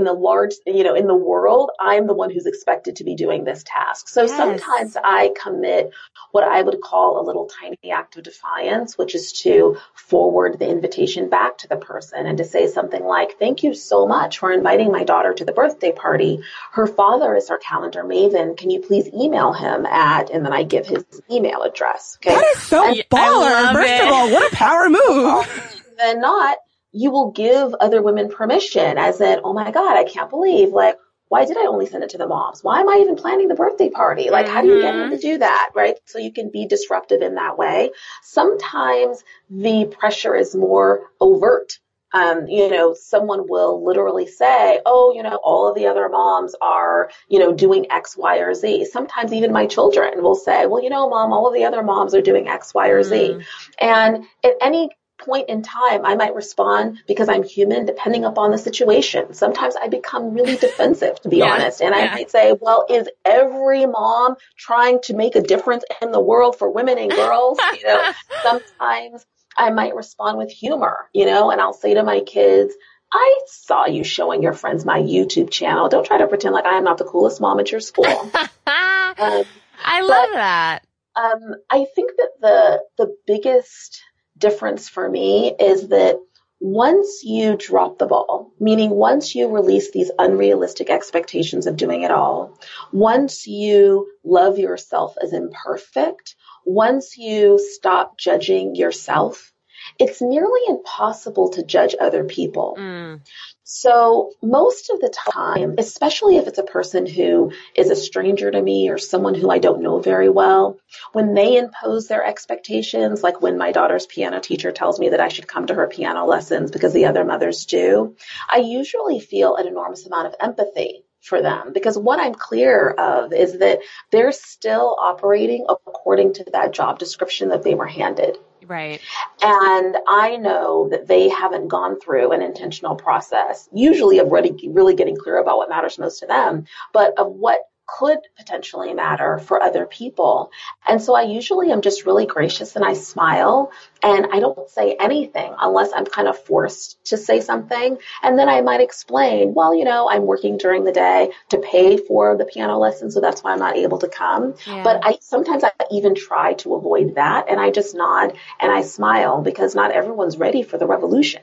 world, I'm the one who's expected to be doing this task. So sometimes I commit what I would call a little tiny act of defiance, which is to forward the invitation back to the person and to say something like, thank you so much for inviting my daughter to the birthday party. Her father is her calendar maven. Can you please email him at, and then I give his email address. Okay. That is so baller. First of all, what a power move. Then not. You will give other women permission, as in, oh my God, I can't believe, why did I only send it to the moms? Why am I even planning the birthday party? How do you get him to do that, right? So you can be disruptive in that way. Sometimes the pressure is more overt. Someone will literally say, oh, all of the other moms are, doing X, Y, or Z. Sometimes even my children will say, well, mom, all of the other moms are doing X, Y, or Z. And at any point in time, I might respond because I'm human, depending upon the situation. Sometimes I become really defensive, to be honest. And I might say, well, is every mom trying to make a difference in the world for women and girls? Sometimes I might respond with humor, and I'll say to my kids, I saw you showing your friends my YouTube channel. Don't try to pretend like I am not the coolest mom at your school. I love that. I think that the biggest difference for me is that once you drop the ball, meaning once you release these unrealistic expectations of doing it all, once you love yourself as imperfect, once you stop judging yourself, it's nearly impossible to judge other people. So most of the time, especially if it's a person who is a stranger to me or someone who I don't know very well, when they impose their expectations, like when my daughter's piano teacher tells me that I should come to her piano lessons because the other mothers do, I usually feel an enormous amount of empathy for them, because what I'm clear of is that they're still operating according to that job description that they were handed. Right. And I know that they haven't gone through an intentional process, usually of really getting clear about what matters most to them, but of what could potentially matter for other people. And so I usually am just really gracious and I smile and I don't say anything unless I'm kind of forced to say something. And then I might explain, well, I'm working during the day to pay for the piano lesson, so that's why I'm not able to come. Yeah. But sometimes I even try to avoid that, and I just nod and I smile because not everyone's ready for the revolution.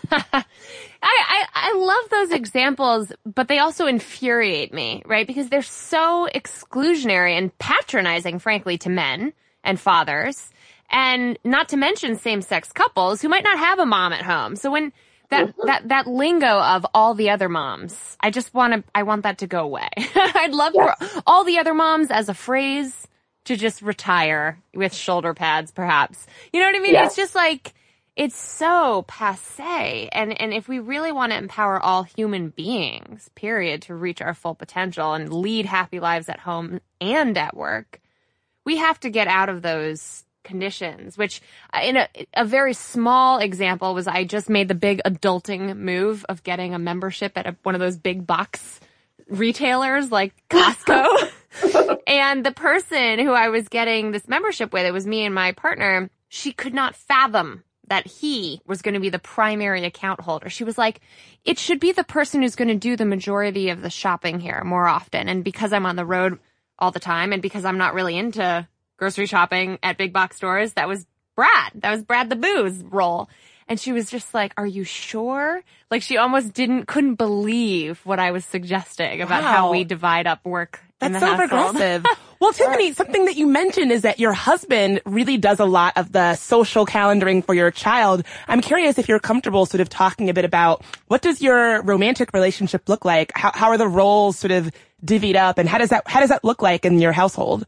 I love those examples, but they also infuriate me, right? Because they're so exclusionary and patronizing, frankly, to men and fathers, and not to mention same-sex couples who might not have a mom at home. So when That lingo of all the other moms. I want that to go away. I'd love for all the other moms as a phrase to just retire with shoulder pads, perhaps. You know what I mean? It's just like, it's so passé. And if we really want to empower all human beings, period, to reach our full potential and lead happy lives at home and at work, we have to get out of those conditions, which in a very small example was I just made the big adulting move of getting a membership at one of those big box retailers like Costco. And the person who I was getting this membership with, it was me and my partner, she could not fathom that he was going to be the primary account holder. She was like, it should be the person who's going to do the majority of the shopping here more often. And because I'm on the road all the time and because I'm not really into grocery shopping at big box stores, that was Brad. That was Brad the Boo's role. And she was just like, are you sure? Like she almost couldn't believe what I was suggesting about how we divide up work. That's so progressive. Well, Tiffany, something that you mentioned is that your husband really does a lot of the social calendaring for your child. I'm curious if you're comfortable sort of talking a bit about what does your romantic relationship look like? How are the roles sort of divvied up, and how does that look like in your household?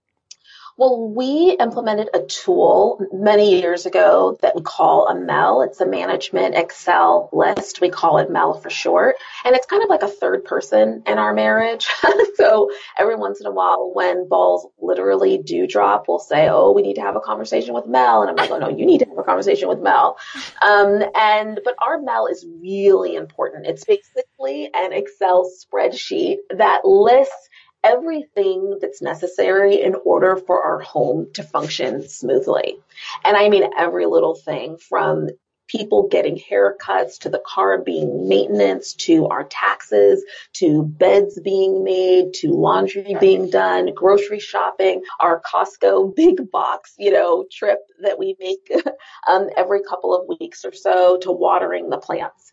Well, we implemented a tool many years ago that we call a MEL. It's a management Excel list. We call it MEL for short. And it's kind of like a third person in our marriage. So every once in a while, when balls literally do drop, we'll say, oh, we need to have a conversation with Mel. And I'm like, oh, no, you need to have a conversation with Mel. But our MEL is really important. It's basically an Excel spreadsheet that lists everything that's necessary in order for our home to function smoothly. And I mean every little thing, from people getting haircuts to the car being maintenance to our taxes to beds being made to laundry being done, grocery shopping, our Costco big box, trip that we make every couple of weeks or so, to watering the plants.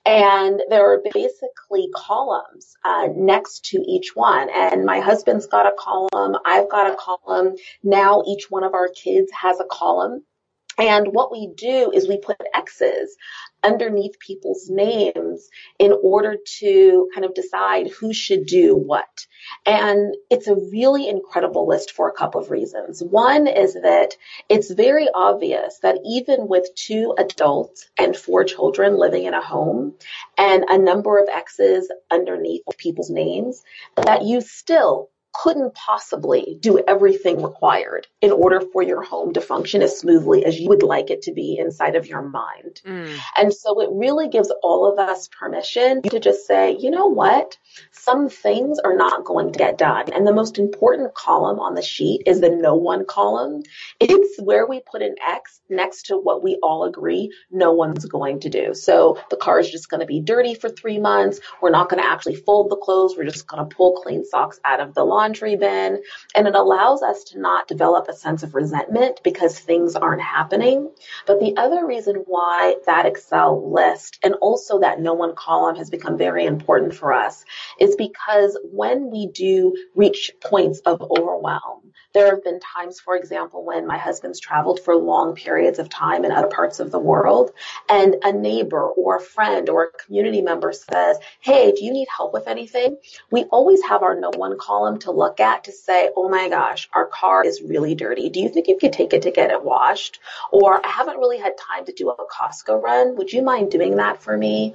And there are basically columns next to each one. And my husband's got a column. I've got a column. Now each one of our kids has a column. And what we do is we put X's underneath people's names in order to kind of decide who should do what. And it's a really incredible list for a couple of reasons. One is that it's very obvious that even with 2 adults and 4 children living in a home and a number of X's underneath people's names, that you still couldn't possibly do everything required in order for your home to function as smoothly as you would like it to be inside of your mind. And so it really gives all of us permission to just say, you know what? Some things are not going to get done. And the most important column on the sheet is the no one column. It's where we put an X next to what we all agree no one's going to do. So the car is just going to be dirty for 3 months. We're not going to actually fold the clothes. We're just going to pull clean socks out of the laundry bin. And it allows us to not develop a sense of resentment because things aren't happening. But the other reason why that Excel list and also that no one column has become very important for us is because when we do reach points of overwhelm, there have been times, for example, when my husband's traveled for long periods of time in other parts of the world, and a neighbor or a friend or a community member says, hey, do you need help with anything? We always have our no one column to look at to say, oh my gosh, our car is really dirty. Do you think you could take it to get it washed? Or I haven't really had time to do a Costco run. Would you mind doing that for me?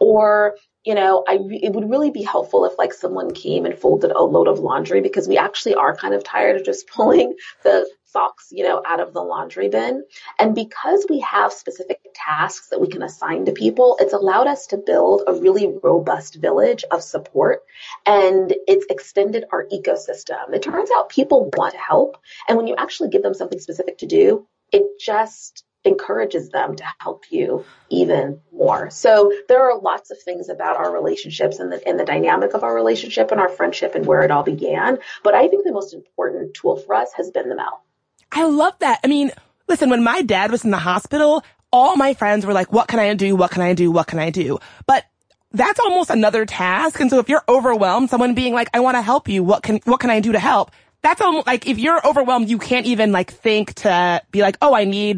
Or it would really be helpful if someone came and folded a load of laundry, because we actually are kind of tired of just pulling the socks, out of the laundry bin. And because we have specific tasks that we can assign to people, it's allowed us to build a really robust village of support, and it's extended our ecosystem. It turns out people want to help. And when you actually give them something specific to do, it just encourages them to help you even more. So there are lots of things about our relationships and the dynamic of our relationship and our friendship and where it all began. But I think the most important tool for us has been the MEL. I love that. I mean, listen, when my dad was in the hospital, all my friends were like, what can I do? What can I do? What can I do? But that's almost another task. And so if you're overwhelmed, someone being like, I want to help you. What can I do to help? That's almost like if you're overwhelmed, you can't even think to be like, oh, I need the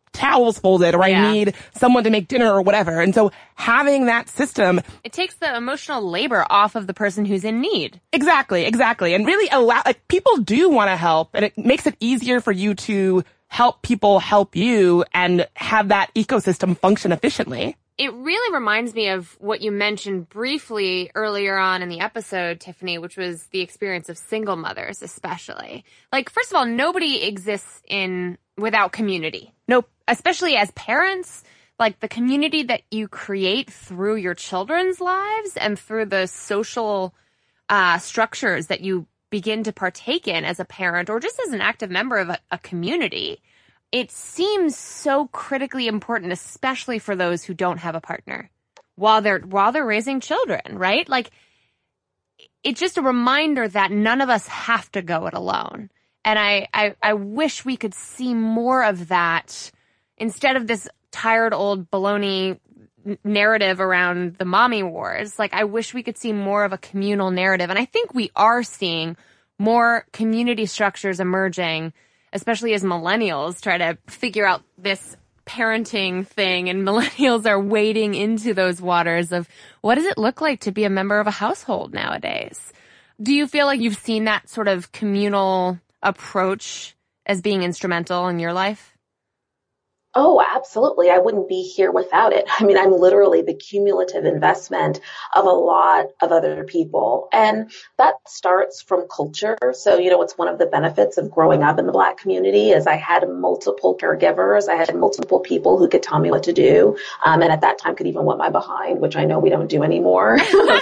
towels folded, or I need someone to make dinner or whatever. And so having that system, it takes the emotional labor off of the person who's in need. Exactly. And really people do want to help, and it makes it easier for you to help people help you and have that ecosystem function efficiently. It really reminds me of what you mentioned briefly earlier on in the episode, Tiffany, which was the experience of single mothers, especially. Like, first of all, nobody exists without community. Nope. Especially as parents, like the community that you create through your children's lives and through the social structures that you begin to partake in as a parent or just as an active member of a community. It seems so critically important, especially for those who don't have a partner while they're raising children, right? Like, it's just a reminder that none of us have to go it alone. And I wish we could see more of that instead of this tired old baloney narrative around the mommy wars. Like, I wish we could see more of a communal narrative. And I think we are seeing more community structures emerging, especially as millennials try to figure out this parenting thing, and millennials are wading into those waters of what does it look like to be a member of a household nowadays? Do you feel like you've seen that sort of communal approach as being instrumental in your life? Oh, absolutely. I wouldn't be here without it. I mean, I'm literally the cumulative investment of a lot of other people. And that starts from culture. So, it's one of the benefits of growing up in the Black community is I had multiple caregivers. I had multiple people who could tell me what to do. And at that time could even whip my behind, which I know we don't do anymore.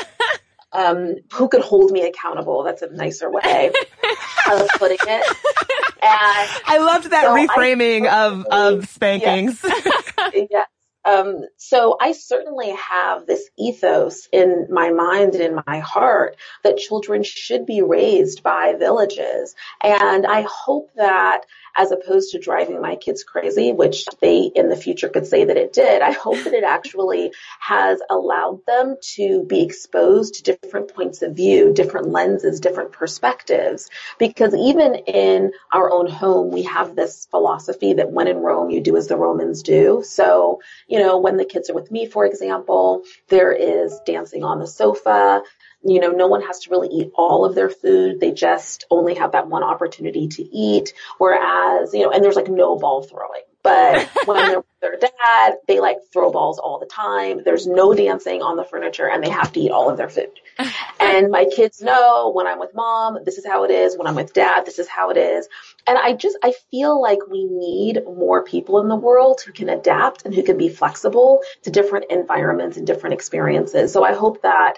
Who could hold me accountable? That's a nicer way of putting it. And I loved that reframing of spankings. Yes. So I certainly have this ethos in my mind and in my heart that children should be raised by villages. And I hope that as opposed to driving my kids crazy, which they in the future could say that it did, I hope that it actually has allowed them to be exposed to different points of view, different lenses, different perspectives. Because even in our own home, we have this philosophy that when in Rome, you do as the Romans do. So, when the kids are with me, for example, there is dancing on the sofa. No one has to really eat all of their food. They just only have that one opportunity to eat. Whereas, and there's like no ball throwing. But when they're with their dad, they like throw balls all the time. There's no dancing on the furniture and they have to eat all of their food. And my kids know when I'm with mom, this is how it is. When I'm with dad, this is how it is. And I feel like we need more people in the world who can adapt and who can be flexible to different environments and different experiences. So I hope that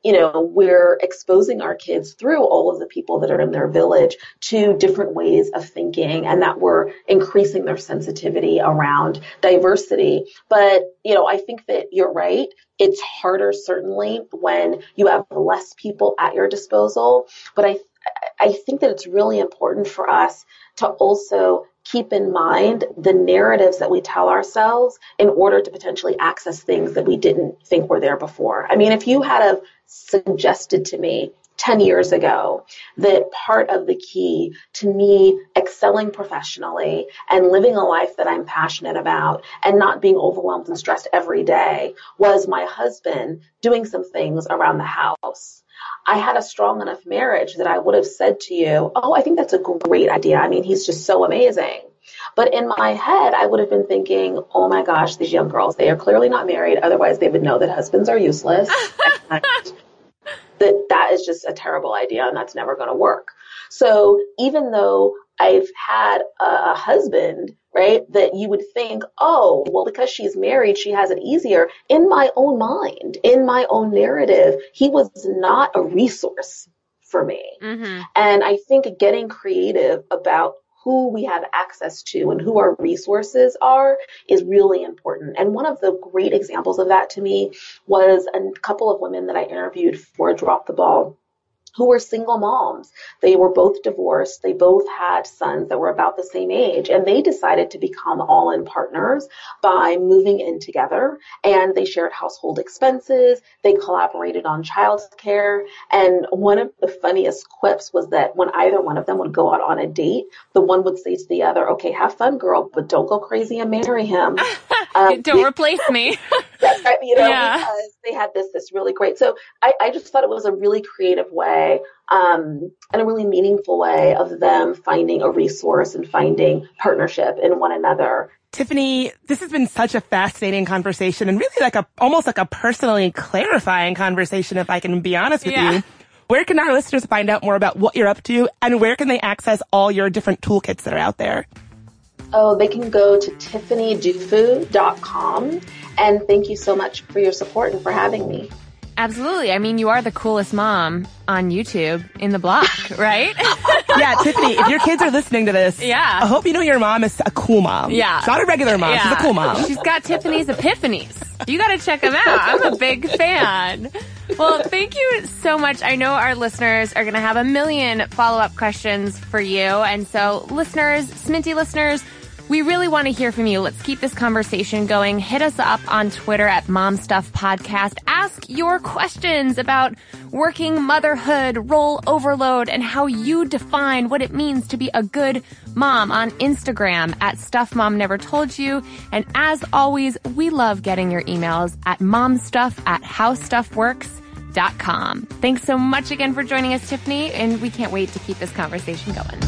we're exposing our kids through all of the people that are in their village to different ways of thinking, and that we're increasing their sensitivity around diversity. But, I think that you're right. It's harder, certainly, when you have less people at your disposal. But I think that it's really important for us to also keep in mind the narratives that we tell ourselves in order to potentially access things that we didn't think were there before. I mean, if you had have suggested to me 10 years ago that part of the key to me excelling professionally and living a life that I'm passionate about and not being overwhelmed and stressed every day was my husband doing some things around the house, I had a strong enough marriage that I would have said to you, oh, I think that's a great idea. I mean, he's just so amazing. But in my head, I would have been thinking, oh my gosh, these young girls, they are clearly not married. Otherwise, they would know that husbands are useless. that is just a terrible idea and that's never going to work. So even though I've had a husband, right, that you would think, oh, well, because she's married, she has it easier. In my own mind, in my own narrative, he was not a resource for me. Mm-hmm. And I think getting creative about who we have access to and who our resources are is really important. And one of the great examples of that to me was a couple of women that I interviewed for Drop the Ball who were single moms. They were both divorced. They both had sons that were about the same age, and they decided to become all-in partners by moving in together, and they shared household expenses. They collaborated on childcare. And one of the funniest quips was that when either one of them would go out on a date, the one would say to the other, okay, have fun, girl, but don't go crazy and marry him. Don't replace me. That's right, because they had this really great. So I just thought it was a really creative way and a really meaningful way of them finding a resource and finding partnership in one another. Tiffany, this has been such a fascinating conversation and really almost like a personally clarifying conversation, if I can be honest with you. Where can our listeners find out more about what you're up to, and where can they access all your different toolkits that are out there? Oh, they can go to tiffanydufu.com. And thank you so much for your support and for having me. Absolutely. I mean, you are the coolest mom on YouTube in the block, right? Yeah, Tiffany, if your kids are listening to this, I hope you know your mom is a cool mom. Yeah. She's not a regular mom. She's a cool mom. She's got Tiffany's Epiphanies. You got to check them out. I'm a big fan. Well, thank you so much. I know our listeners are going to have a million follow-up questions for you. And so listeners, Sminty listeners, we really want to hear from you. Let's keep this conversation going. Hit us up on Twitter at MomStuffPodcast. Ask your questions about working motherhood, role overload, and how you define what it means to be a good mom on Instagram at StuffMomNeverToldYou. And as always, we love getting your emails at momstuff@howstuffworks.com. Thanks so much again for joining us, Tiffany, and we can't wait to keep this conversation going.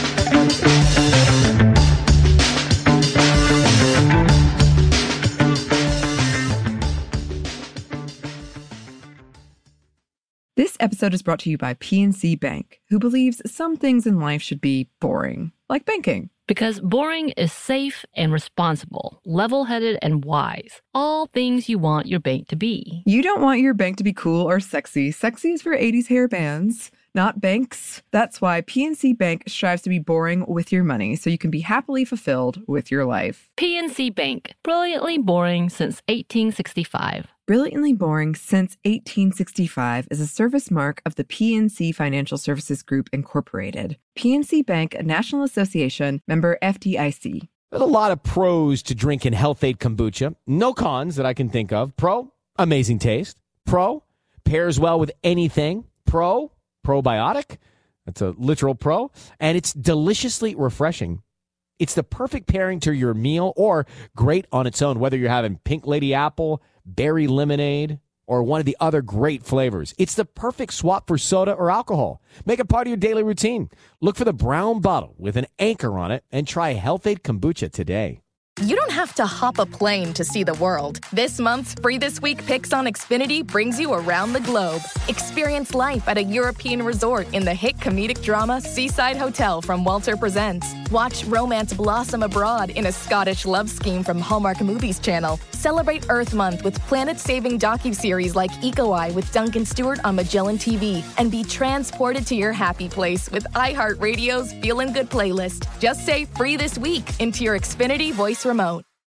This episode is brought to you by PNC Bank, who believes some things in life should be boring, like banking. Because boring is safe and responsible, level-headed and wise. All things you want your bank to be. You don't want your bank to be cool or sexy. Sexy is for 80s hair bands, not banks. That's why PNC Bank strives to be boring with your money so you can be happily fulfilled with your life. PNC Bank, brilliantly boring since 1865. Brilliantly Boring Since 1865 is a service mark of the PNC Financial Services Group, Incorporated. PNC Bank, a National Association, member FDIC. There's a lot of pros to drinking Health-Ade kombucha. No cons that I can think of. Pro, amazing taste. Pro, pairs well with anything. Pro, probiotic. That's a literal pro. And it's deliciously refreshing. It's the perfect pairing to your meal or great on its own, whether you're having pink lady apple, berry lemonade, or one of the other great flavors. It's the perfect swap for soda or alcohol. Make it part of your daily routine. Look for the brown bottle with an anchor on it and try Health-Ade kombucha today. You don't have to hop a plane to see the world. This month's Free This Week Picks on Xfinity brings you around the globe. Experience life at a European resort in the hit comedic drama Seaside Hotel from Walter Presents. Watch romance blossom abroad in a Scottish love scheme from Hallmark Movies Channel. Celebrate Earth Month with planet-saving docuseries like Eco Eye with Duncan Stewart on Magellan TV. And be transported to your happy place with iHeartRadio's Feelin' Good playlist. Just say Free This Week into your Xfinity voice remote.